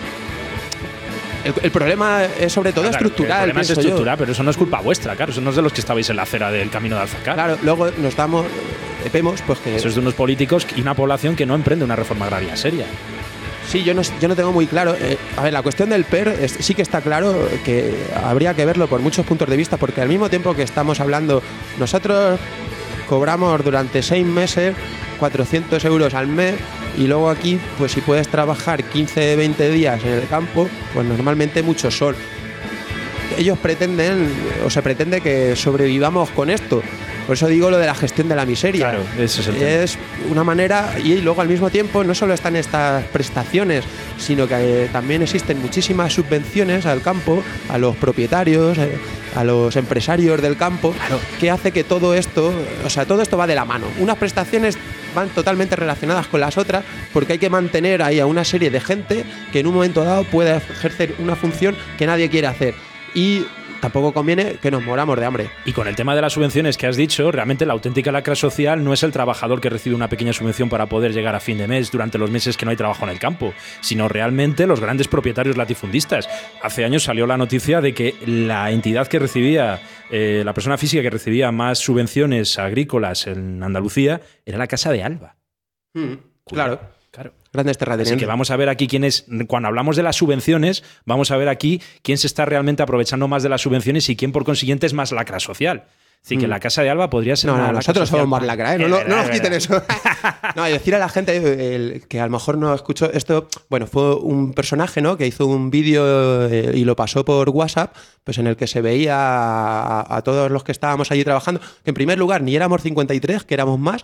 el problema es sobre todo estructural. El problema es estructural, pero eso no es culpa vuestra, claro. Eso no es de los que estabais en la acera del camino de Alfacar. Claro, luego vemos pues que… Eso es de unos políticos y una población que no emprende una reforma agraria seria. Sí, yo no tengo muy claro. A ver, la cuestión del PER sí que está claro que habría que verlo por muchos puntos de vista, porque al mismo tiempo que estamos hablando, nosotros cobramos durante 6 meses 400 euros al mes y luego aquí, pues si puedes trabajar 15, 20 días en el campo, pues normalmente mucho sol. Ellos se pretende que sobrevivamos con esto. Por eso digo lo de la gestión de la miseria. Claro, ese es el tema. Es una manera, y luego al mismo tiempo no solo están estas prestaciones, sino que también existen muchísimas subvenciones al campo, a los propietarios, a los empresarios del campo, que hace que todo esto va de la mano. Unas prestaciones van totalmente relacionadas con las otras, porque hay que mantener ahí a una serie de gente que en un momento dado pueda ejercer una función que nadie quiere hacer. Y tampoco conviene que nos moramos de hambre. Y con el tema de las subvenciones que has dicho, realmente la auténtica lacra social no es el trabajador que recibe una pequeña subvención para poder llegar a fin de mes durante los meses que no hay trabajo en el campo, sino realmente los grandes propietarios latifundistas. Hace años salió la noticia de que la entidad que recibía, la persona física que recibía más subvenciones agrícolas en Andalucía era la Casa de Alba. Claro. Grandes terratenientes. Así que vamos a ver aquí cuando hablamos de las subvenciones, vamos a ver aquí quién se está realmente aprovechando más de las subvenciones y quién por consiguiente es más lacra social. Así que la Casa de Alba podría ser una nosotros somos más lacra, ¿eh? No nos quiten eso. No, y decir a la gente que a lo mejor no escuchó esto, bueno, fue un personaje, ¿no? Que hizo un vídeo y lo pasó por WhatsApp, pues en el que se veía a todos los que estábamos allí trabajando, que en primer lugar ni éramos 53, que éramos más.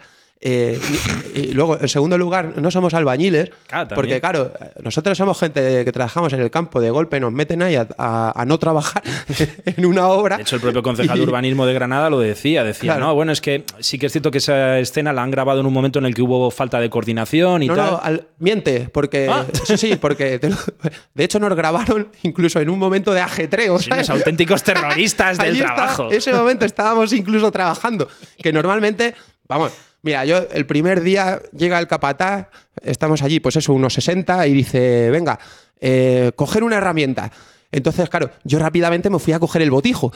Y luego, en segundo lugar, no somos albañiles, porque claro, nosotros somos gente que trabajamos en el campo, de golpe nos meten ahí a no trabajar en una obra. De hecho, el propio concejal de urbanismo de Granada lo decía, claro. No, bueno, es que sí que es cierto que esa escena la han grabado en un momento en el que hubo falta de coordinación y tal. No, miente, porque porque de hecho nos grabaron incluso en un momento de ajetreo. Sí, unos auténticos terroristas del trabajo. Ese momento estábamos incluso trabajando, que normalmente, vamos. Mira, el primer día llega el capataz, estamos allí, pues eso, unos 60, y dice, venga, coger una herramienta. Entonces, claro, yo rápidamente me fui a coger el botijo.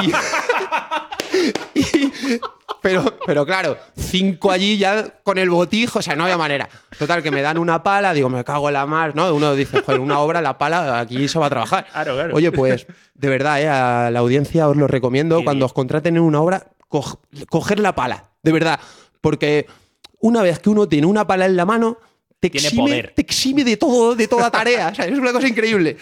Pero claro, 5 allí ya con el botijo, o sea, no había manera. Total, que me dan una pala, digo, me cago en la mar, ¿no? Uno dice, joder, una obra, la pala, aquí se va a trabajar. Claro. Oye, pues, de verdad, a la audiencia os lo recomiendo, cuando os contraten en una obra, coger la pala, de verdad. Porque una vez que uno tiene una pala en la mano, te exime de toda tarea. O sea, es una cosa increíble.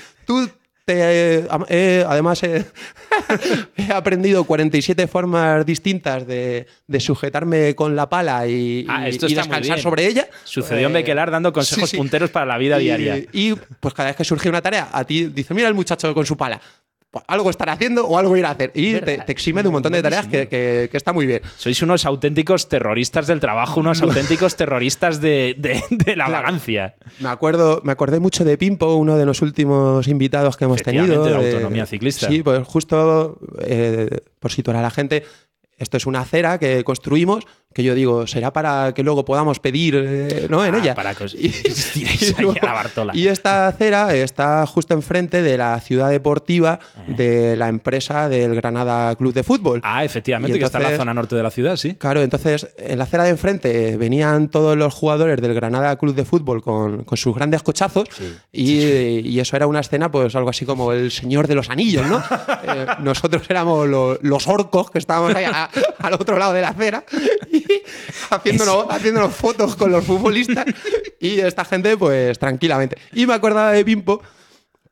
Además, he aprendido 47 formas distintas de sujetarme con la pala y descansar sobre ella. Sucedió en Bequelar dando consejos punteros para la vida diaria. Y pues cada vez que surge una tarea, a ti dice, mira el muchacho con su pala. Pues algo estará haciendo o algo irá a hacer. Y te exime de un montón de tareas que está muy bien. Sois unos auténticos terroristas del trabajo, unos auténticos terroristas de la vagancia. Me acordé mucho de Pimpo, uno de los últimos invitados que hemos tenido. De la autonomía ciclista. Sí, pues justo por situar a la gente, esto es una acera que construimos, que yo digo, será para que luego podamos pedir, ¿no? En ella. Para que os tiréis ahí a la Bartola. Y esta acera está justo enfrente de la ciudad deportiva de la empresa del Granada Club de Fútbol. Efectivamente, entonces, que está en la zona norte de la ciudad, sí. Claro, entonces en la acera de enfrente venían todos los jugadores del Granada Club de Fútbol con sus grandes cochazos y eso era una escena, pues algo así como el Señor de los Anillos, ¿no? Nosotros éramos los orcos que estábamos ahí al otro lado de la acera y haciéndonos fotos con los futbolistas y esta gente pues tranquilamente. Y me acordaba de Pimpo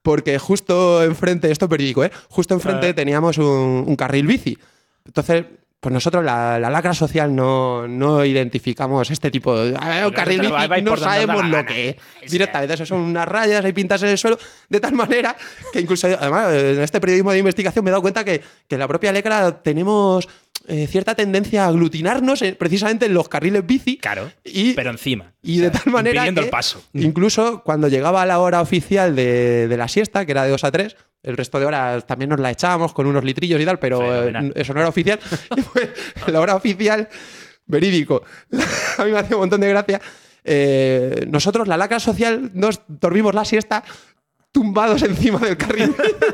porque justo enfrente, esto es verídico, justo enfrente teníamos un carril bici. Entonces, pues nosotros la lacra social no identificamos este tipo de... un carril bici, no sabemos lo que es. Directamente, eso son unas rayas, hay pintas en el suelo, de tal manera que incluso, además, en este periodismo de investigación me he dado cuenta que en la propia lacra tenemos cierta tendencia a aglutinarnos precisamente en los carriles bici. Claro, pero encima. Y de tal manera que el paso. Incluso cuando llegaba la hora oficial de la siesta, que era de 2 a 3, el resto de horas también nos la echábamos con unos litrillos y tal, pero eso no era oficial. Y pues, la hora oficial, verídico, a mí me hacía un montón de gracia. Nosotros, la lacra social, nos dormimos la siesta tumbados encima del carril.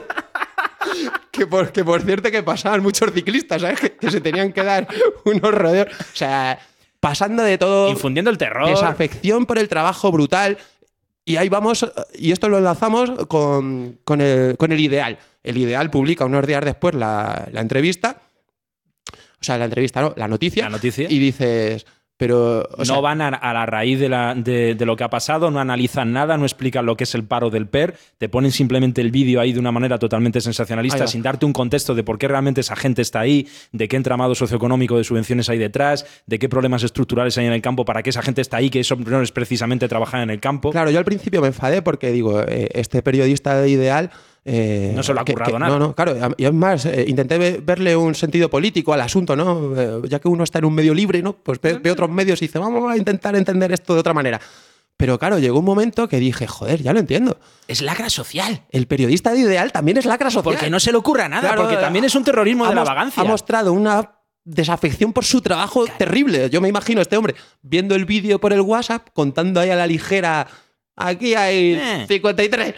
Que por cierto que pasaban muchos ciclistas, ¿sabes? Que se tenían que dar unos rodeos. O sea, pasando de todo. Infundiendo el terror. Desafección por el trabajo brutal. Y ahí vamos, y esto lo enlazamos con el Ideal. El Ideal publica unos días después la entrevista. O sea, la entrevista no, la noticia. La noticia. Y dices... Pero, no van a la raíz de lo que ha pasado, no analizan nada, no explican lo que es el paro del PER, te ponen simplemente el vídeo ahí de una manera totalmente sensacionalista, sin darte un contexto de por qué realmente esa gente está ahí, de qué entramado socioeconómico de subvenciones hay detrás, de qué problemas estructurales hay en el campo para que esa gente está ahí, que eso no es precisamente trabajar en el campo. Claro, yo al principio me enfadé porque digo, este periodista de Ideal... no se lo ha currado nada. No, claro. Y es más, intenté verle un sentido político al asunto, ¿no? Ya que uno está en un medio libre, ¿no? Pues ve otros medios y dice, vamos a intentar entender esto de otra manera. Pero claro, llegó un momento que dije, joder, ya lo entiendo. Es lacra social. El periodista de Ideal también es lacra social. Porque no se le ocurra nada, claro, porque también es un terrorismo de la vagancia. Ha mostrado una desafección por su trabajo terrible. Yo me imagino a este hombre viendo el vídeo por el WhatsApp, contando ahí a la ligera, aquí hay 53.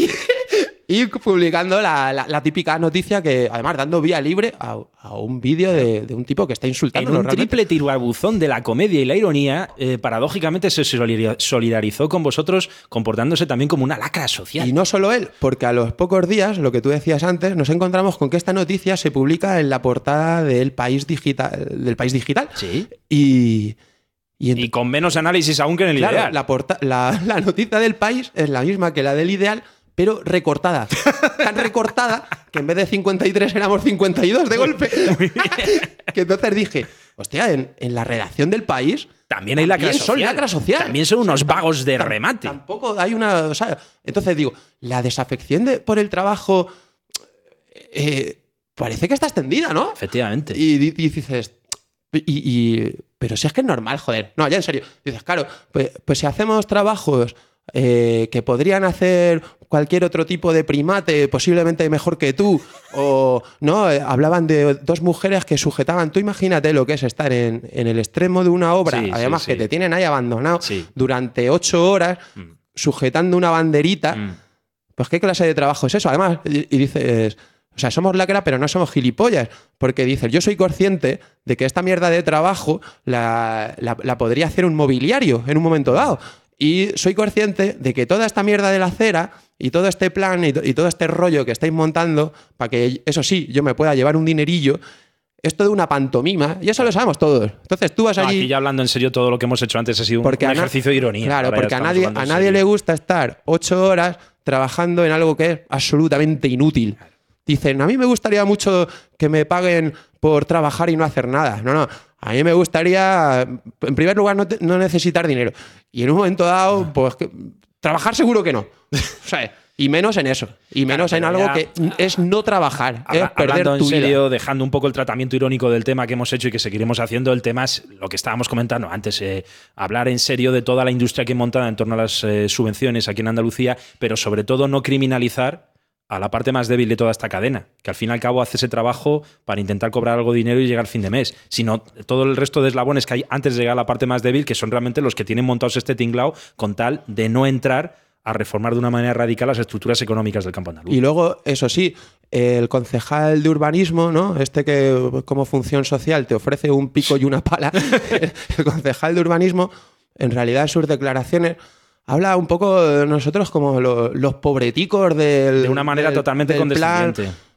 Y publicando la típica noticia que, además, dando vía libre a un vídeo de un tipo que está insultando. En un triple tiro al buzón de la comedia y la ironía, paradójicamente se solidarizó con vosotros, comportándose también como una lacra social. Y no solo él, porque a los pocos días, lo que tú decías antes, nos encontramos con que esta noticia se publica en la portada del País Digital. Sí. Y con menos análisis aún que en el Ideal. La noticia del País es la misma que la del Ideal, pero recortada. Tan recortada que en vez de 53 éramos 52 de golpe. Que entonces dije, hostia, en la redacción del País también hay lacra social. Son lacra social. También son unos vagos de remate. Tampoco hay una... O sea, entonces digo, la desafección por el trabajo parece que está extendida, ¿no? Efectivamente. Y dices... pero si es que es normal, joder. No, ya en serio. Dices, claro, pues si hacemos trabajos que podrían hacer cualquier otro tipo de primate, posiblemente mejor que tú, o no, hablaban de 2 mujeres que sujetaban. Tú imagínate lo que es estar en el extremo de una obra, además que te tienen ahí abandonado durante 8 horas, sujetando una banderita. Pues ¿qué clase de trabajo es eso? Además, y dices... O sea, somos lacra, pero no somos gilipollas. Porque dices, yo soy consciente de que esta mierda de trabajo la podría hacer un mobiliario en un momento dado. Y soy consciente de que toda esta mierda de la acera y todo este plan y todo este rollo que estáis montando, para que, eso sí, yo me pueda llevar un dinerillo, es todo una pantomima. Y eso lo sabemos todos. Entonces tú vas allí... Aquí ya hablando en serio, todo lo que hemos hecho antes ha sido un ejercicio de ironía. Claro, porque a nadie le gusta estar 8 horas trabajando en algo que es absolutamente inútil. Dicen, a mí me gustaría mucho que me paguen por trabajar y no hacer nada. No. A mí me gustaría, en primer lugar, no necesitar dinero. Y en un momento dado, pues trabajar seguro que no. O sea, y menos en eso. Y menos en algo que es no trabajar. Es perder hablando tu en serio, vida. dejando un poco el tratamiento irónico del tema que hemos hecho y que seguiremos haciendo, el tema es lo que estábamos comentando antes. Hablar en serio de toda la industria que hay montada en torno a las subvenciones aquí en Andalucía, pero sobre todo no criminalizar a la parte más débil de toda esta cadena, que al fin y al cabo hace ese trabajo para intentar cobrar algo de dinero y llegar al fin de mes, sino todo el resto de eslabones que hay antes de llegar a la parte más débil, que son realmente los que tienen montados este tinglao con tal de no entrar a reformar de una manera radical las estructuras económicas del campo andaluz. Y luego, eso sí, el concejal de urbanismo, ¿no? Este que como función social te ofrece un pico y una pala, el concejal de urbanismo, en realidad en sus declaraciones habla un poco de nosotros como los pobreticos de una manera totalmente condescendiente.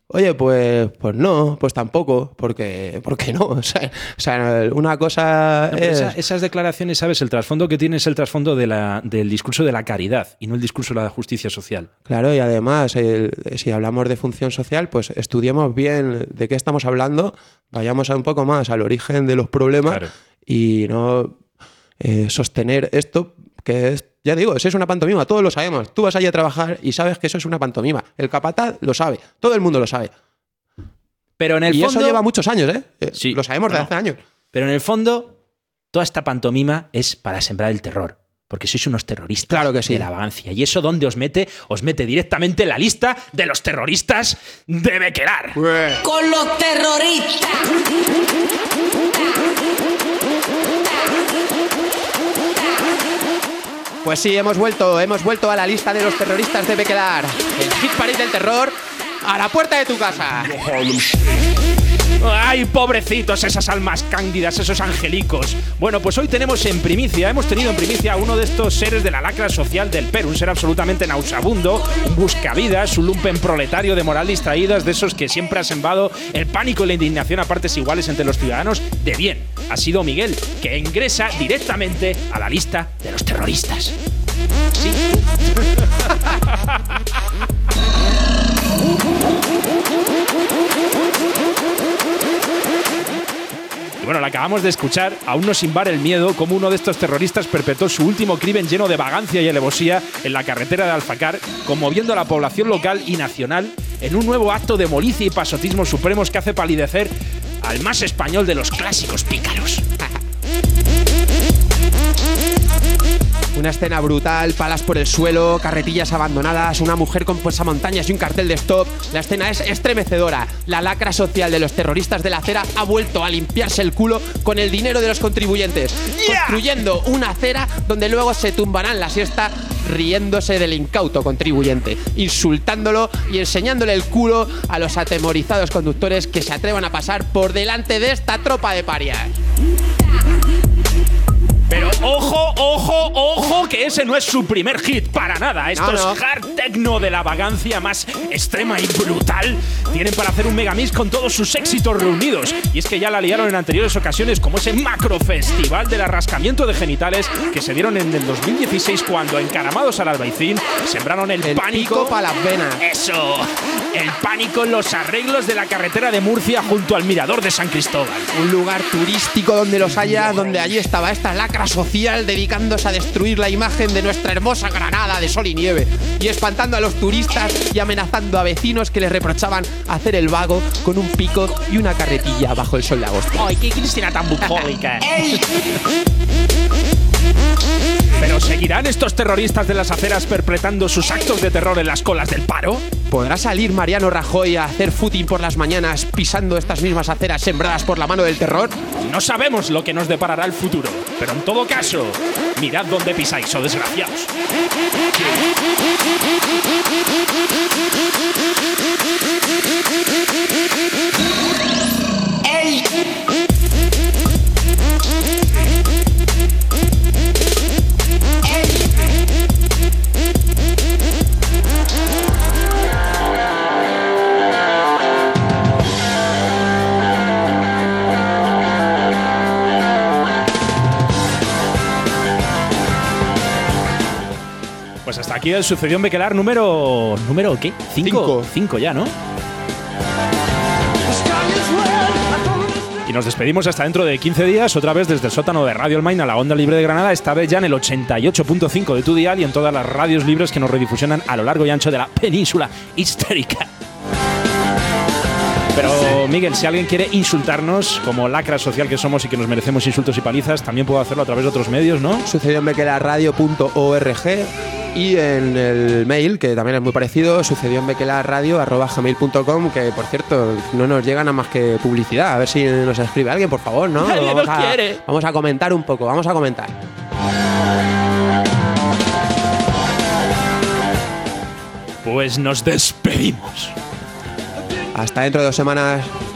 Oye, pues no, pues tampoco, porque no. O sea, una cosa es... Esas declaraciones, ¿sabes? El trasfondo que tiene es el trasfondo del discurso de la caridad y no el discurso de la justicia social. Claro, y además, si hablamos de función social, pues estudiemos bien de qué estamos hablando, vayamos un poco más al origen de los problemas, claro, y no sostener esto que es, ya digo, eso es una pantomima, todos lo sabemos. Tú vas allí a trabajar y sabes que eso es una pantomima. El capataz lo sabe, todo el mundo lo sabe. Pero en el fondo... eso lleva muchos años, ¿eh? Sí, lo sabemos de hace años. Pero en el fondo, toda esta pantomima es para sembrar el terror. Porque sois unos terroristas, claro que sí, de la vagancia. ¿Y eso dónde os mete? Os mete directamente en la lista de los terroristas de Bequelar. ¡Con los terroristas! Pues sí, hemos vuelto a la lista de los terroristas de Bequelar. El Hit Parade del terror a la puerta de tu casa. ¡Ay, pobrecitos, esas almas cándidas, esos angelicos! Bueno, pues hoy hemos tenido en primicia a uno de estos seres de la lacra social del Perú, un ser absolutamente nauseabundo, un buscavidas, un lumpen proletario de moral distraídas, de esos que siempre ha sembrado el pánico y la indignación a partes iguales entre los ciudadanos de bien. Ha sido Miguel, que ingresa directamente a la lista de los terroristas. Sí. Y bueno, la acabamos de escuchar, aún no sin bar el miedo, como uno de estos terroristas perpetró su último crimen lleno de vagancia y alevosía en la carretera de Alfacar, conmoviendo a la población local y nacional en un nuevo acto de molicie y pasotismo supremos que hace palidecer al más español de los clásicos pícaros. Una escena brutal, palas por el suelo, carretillas abandonadas, una mujer con pasamontañas y un cartel de stop. La escena es estremecedora. La lacra social de los terroristas de la acera ha vuelto a limpiarse el culo con el dinero de los contribuyentes, construyendo una acera donde luego se tumbarán la siesta riéndose del incauto contribuyente, insultándolo y enseñándole el culo a los atemorizados conductores que se atrevan a pasar por delante de esta tropa de parias. Pero ojo, que ese no es su primer hit, para nada. Esto es hard techno de la vagancia más extrema y brutal. Tienen para hacer un megamix con todos sus éxitos reunidos. Y es que ya la liaron en anteriores ocasiones, como ese macro festival del arrascamiento de genitales que se dieron en el 2016 cuando, encaramados al Albaicín, sembraron el pánico para las venas. Eso, el pánico en los arreglos de la carretera de Murcia junto al mirador de San Cristóbal. Un lugar turístico donde los haya, donde allí estaba esta lacra social dedicándose a destruir la imagen de nuestra hermosa Granada de sol y nieve y espantando a los turistas y amenazando a vecinos que les reprochaban hacer el vago con un pico y una carretilla bajo el sol de agosto. ¡Ay, qué Cristina tan bucólica! ¿Pero seguirán estos terroristas de las aceras perpetrando sus actos de terror en las colas del paro? ¿Podrá salir Mariano Rajoy a hacer footing por las mañanas pisando estas mismas aceras sembradas por la mano del terror? No sabemos lo que nos deparará el futuro, pero en todo caso, mirad dónde pisáis, oh desgraciados. ¡Ey! Pues hasta aquí el Sucedió en Bequelar número ¿qué? 5 ya, ¿no? Y nos despedimos hasta dentro de 15 días, otra vez desde el sótano de Radio El Maine a la onda libre de Granada, esta vez ya en el 88.5 de tu dial y en todas las radios libres que nos redifusionan a lo largo y ancho de la península histérica. Pero, Miguel, si alguien quiere insultarnos, como lacra social que somos y que nos merecemos insultos y palizas, también puedo hacerlo a través de otros medios, ¿no? Sucedió en bequelarradio.org y en el mail, que también es muy parecido, sucedió en bequelarradio@gmail.com, que, por cierto, no nos llega nada más que publicidad. A ver si nos escribe alguien, por favor, ¿no? Nadie nos quiere. Vamos a comentar un poco, vamos a comentar. Pues nos despedimos. Hasta dentro de 2 semanas.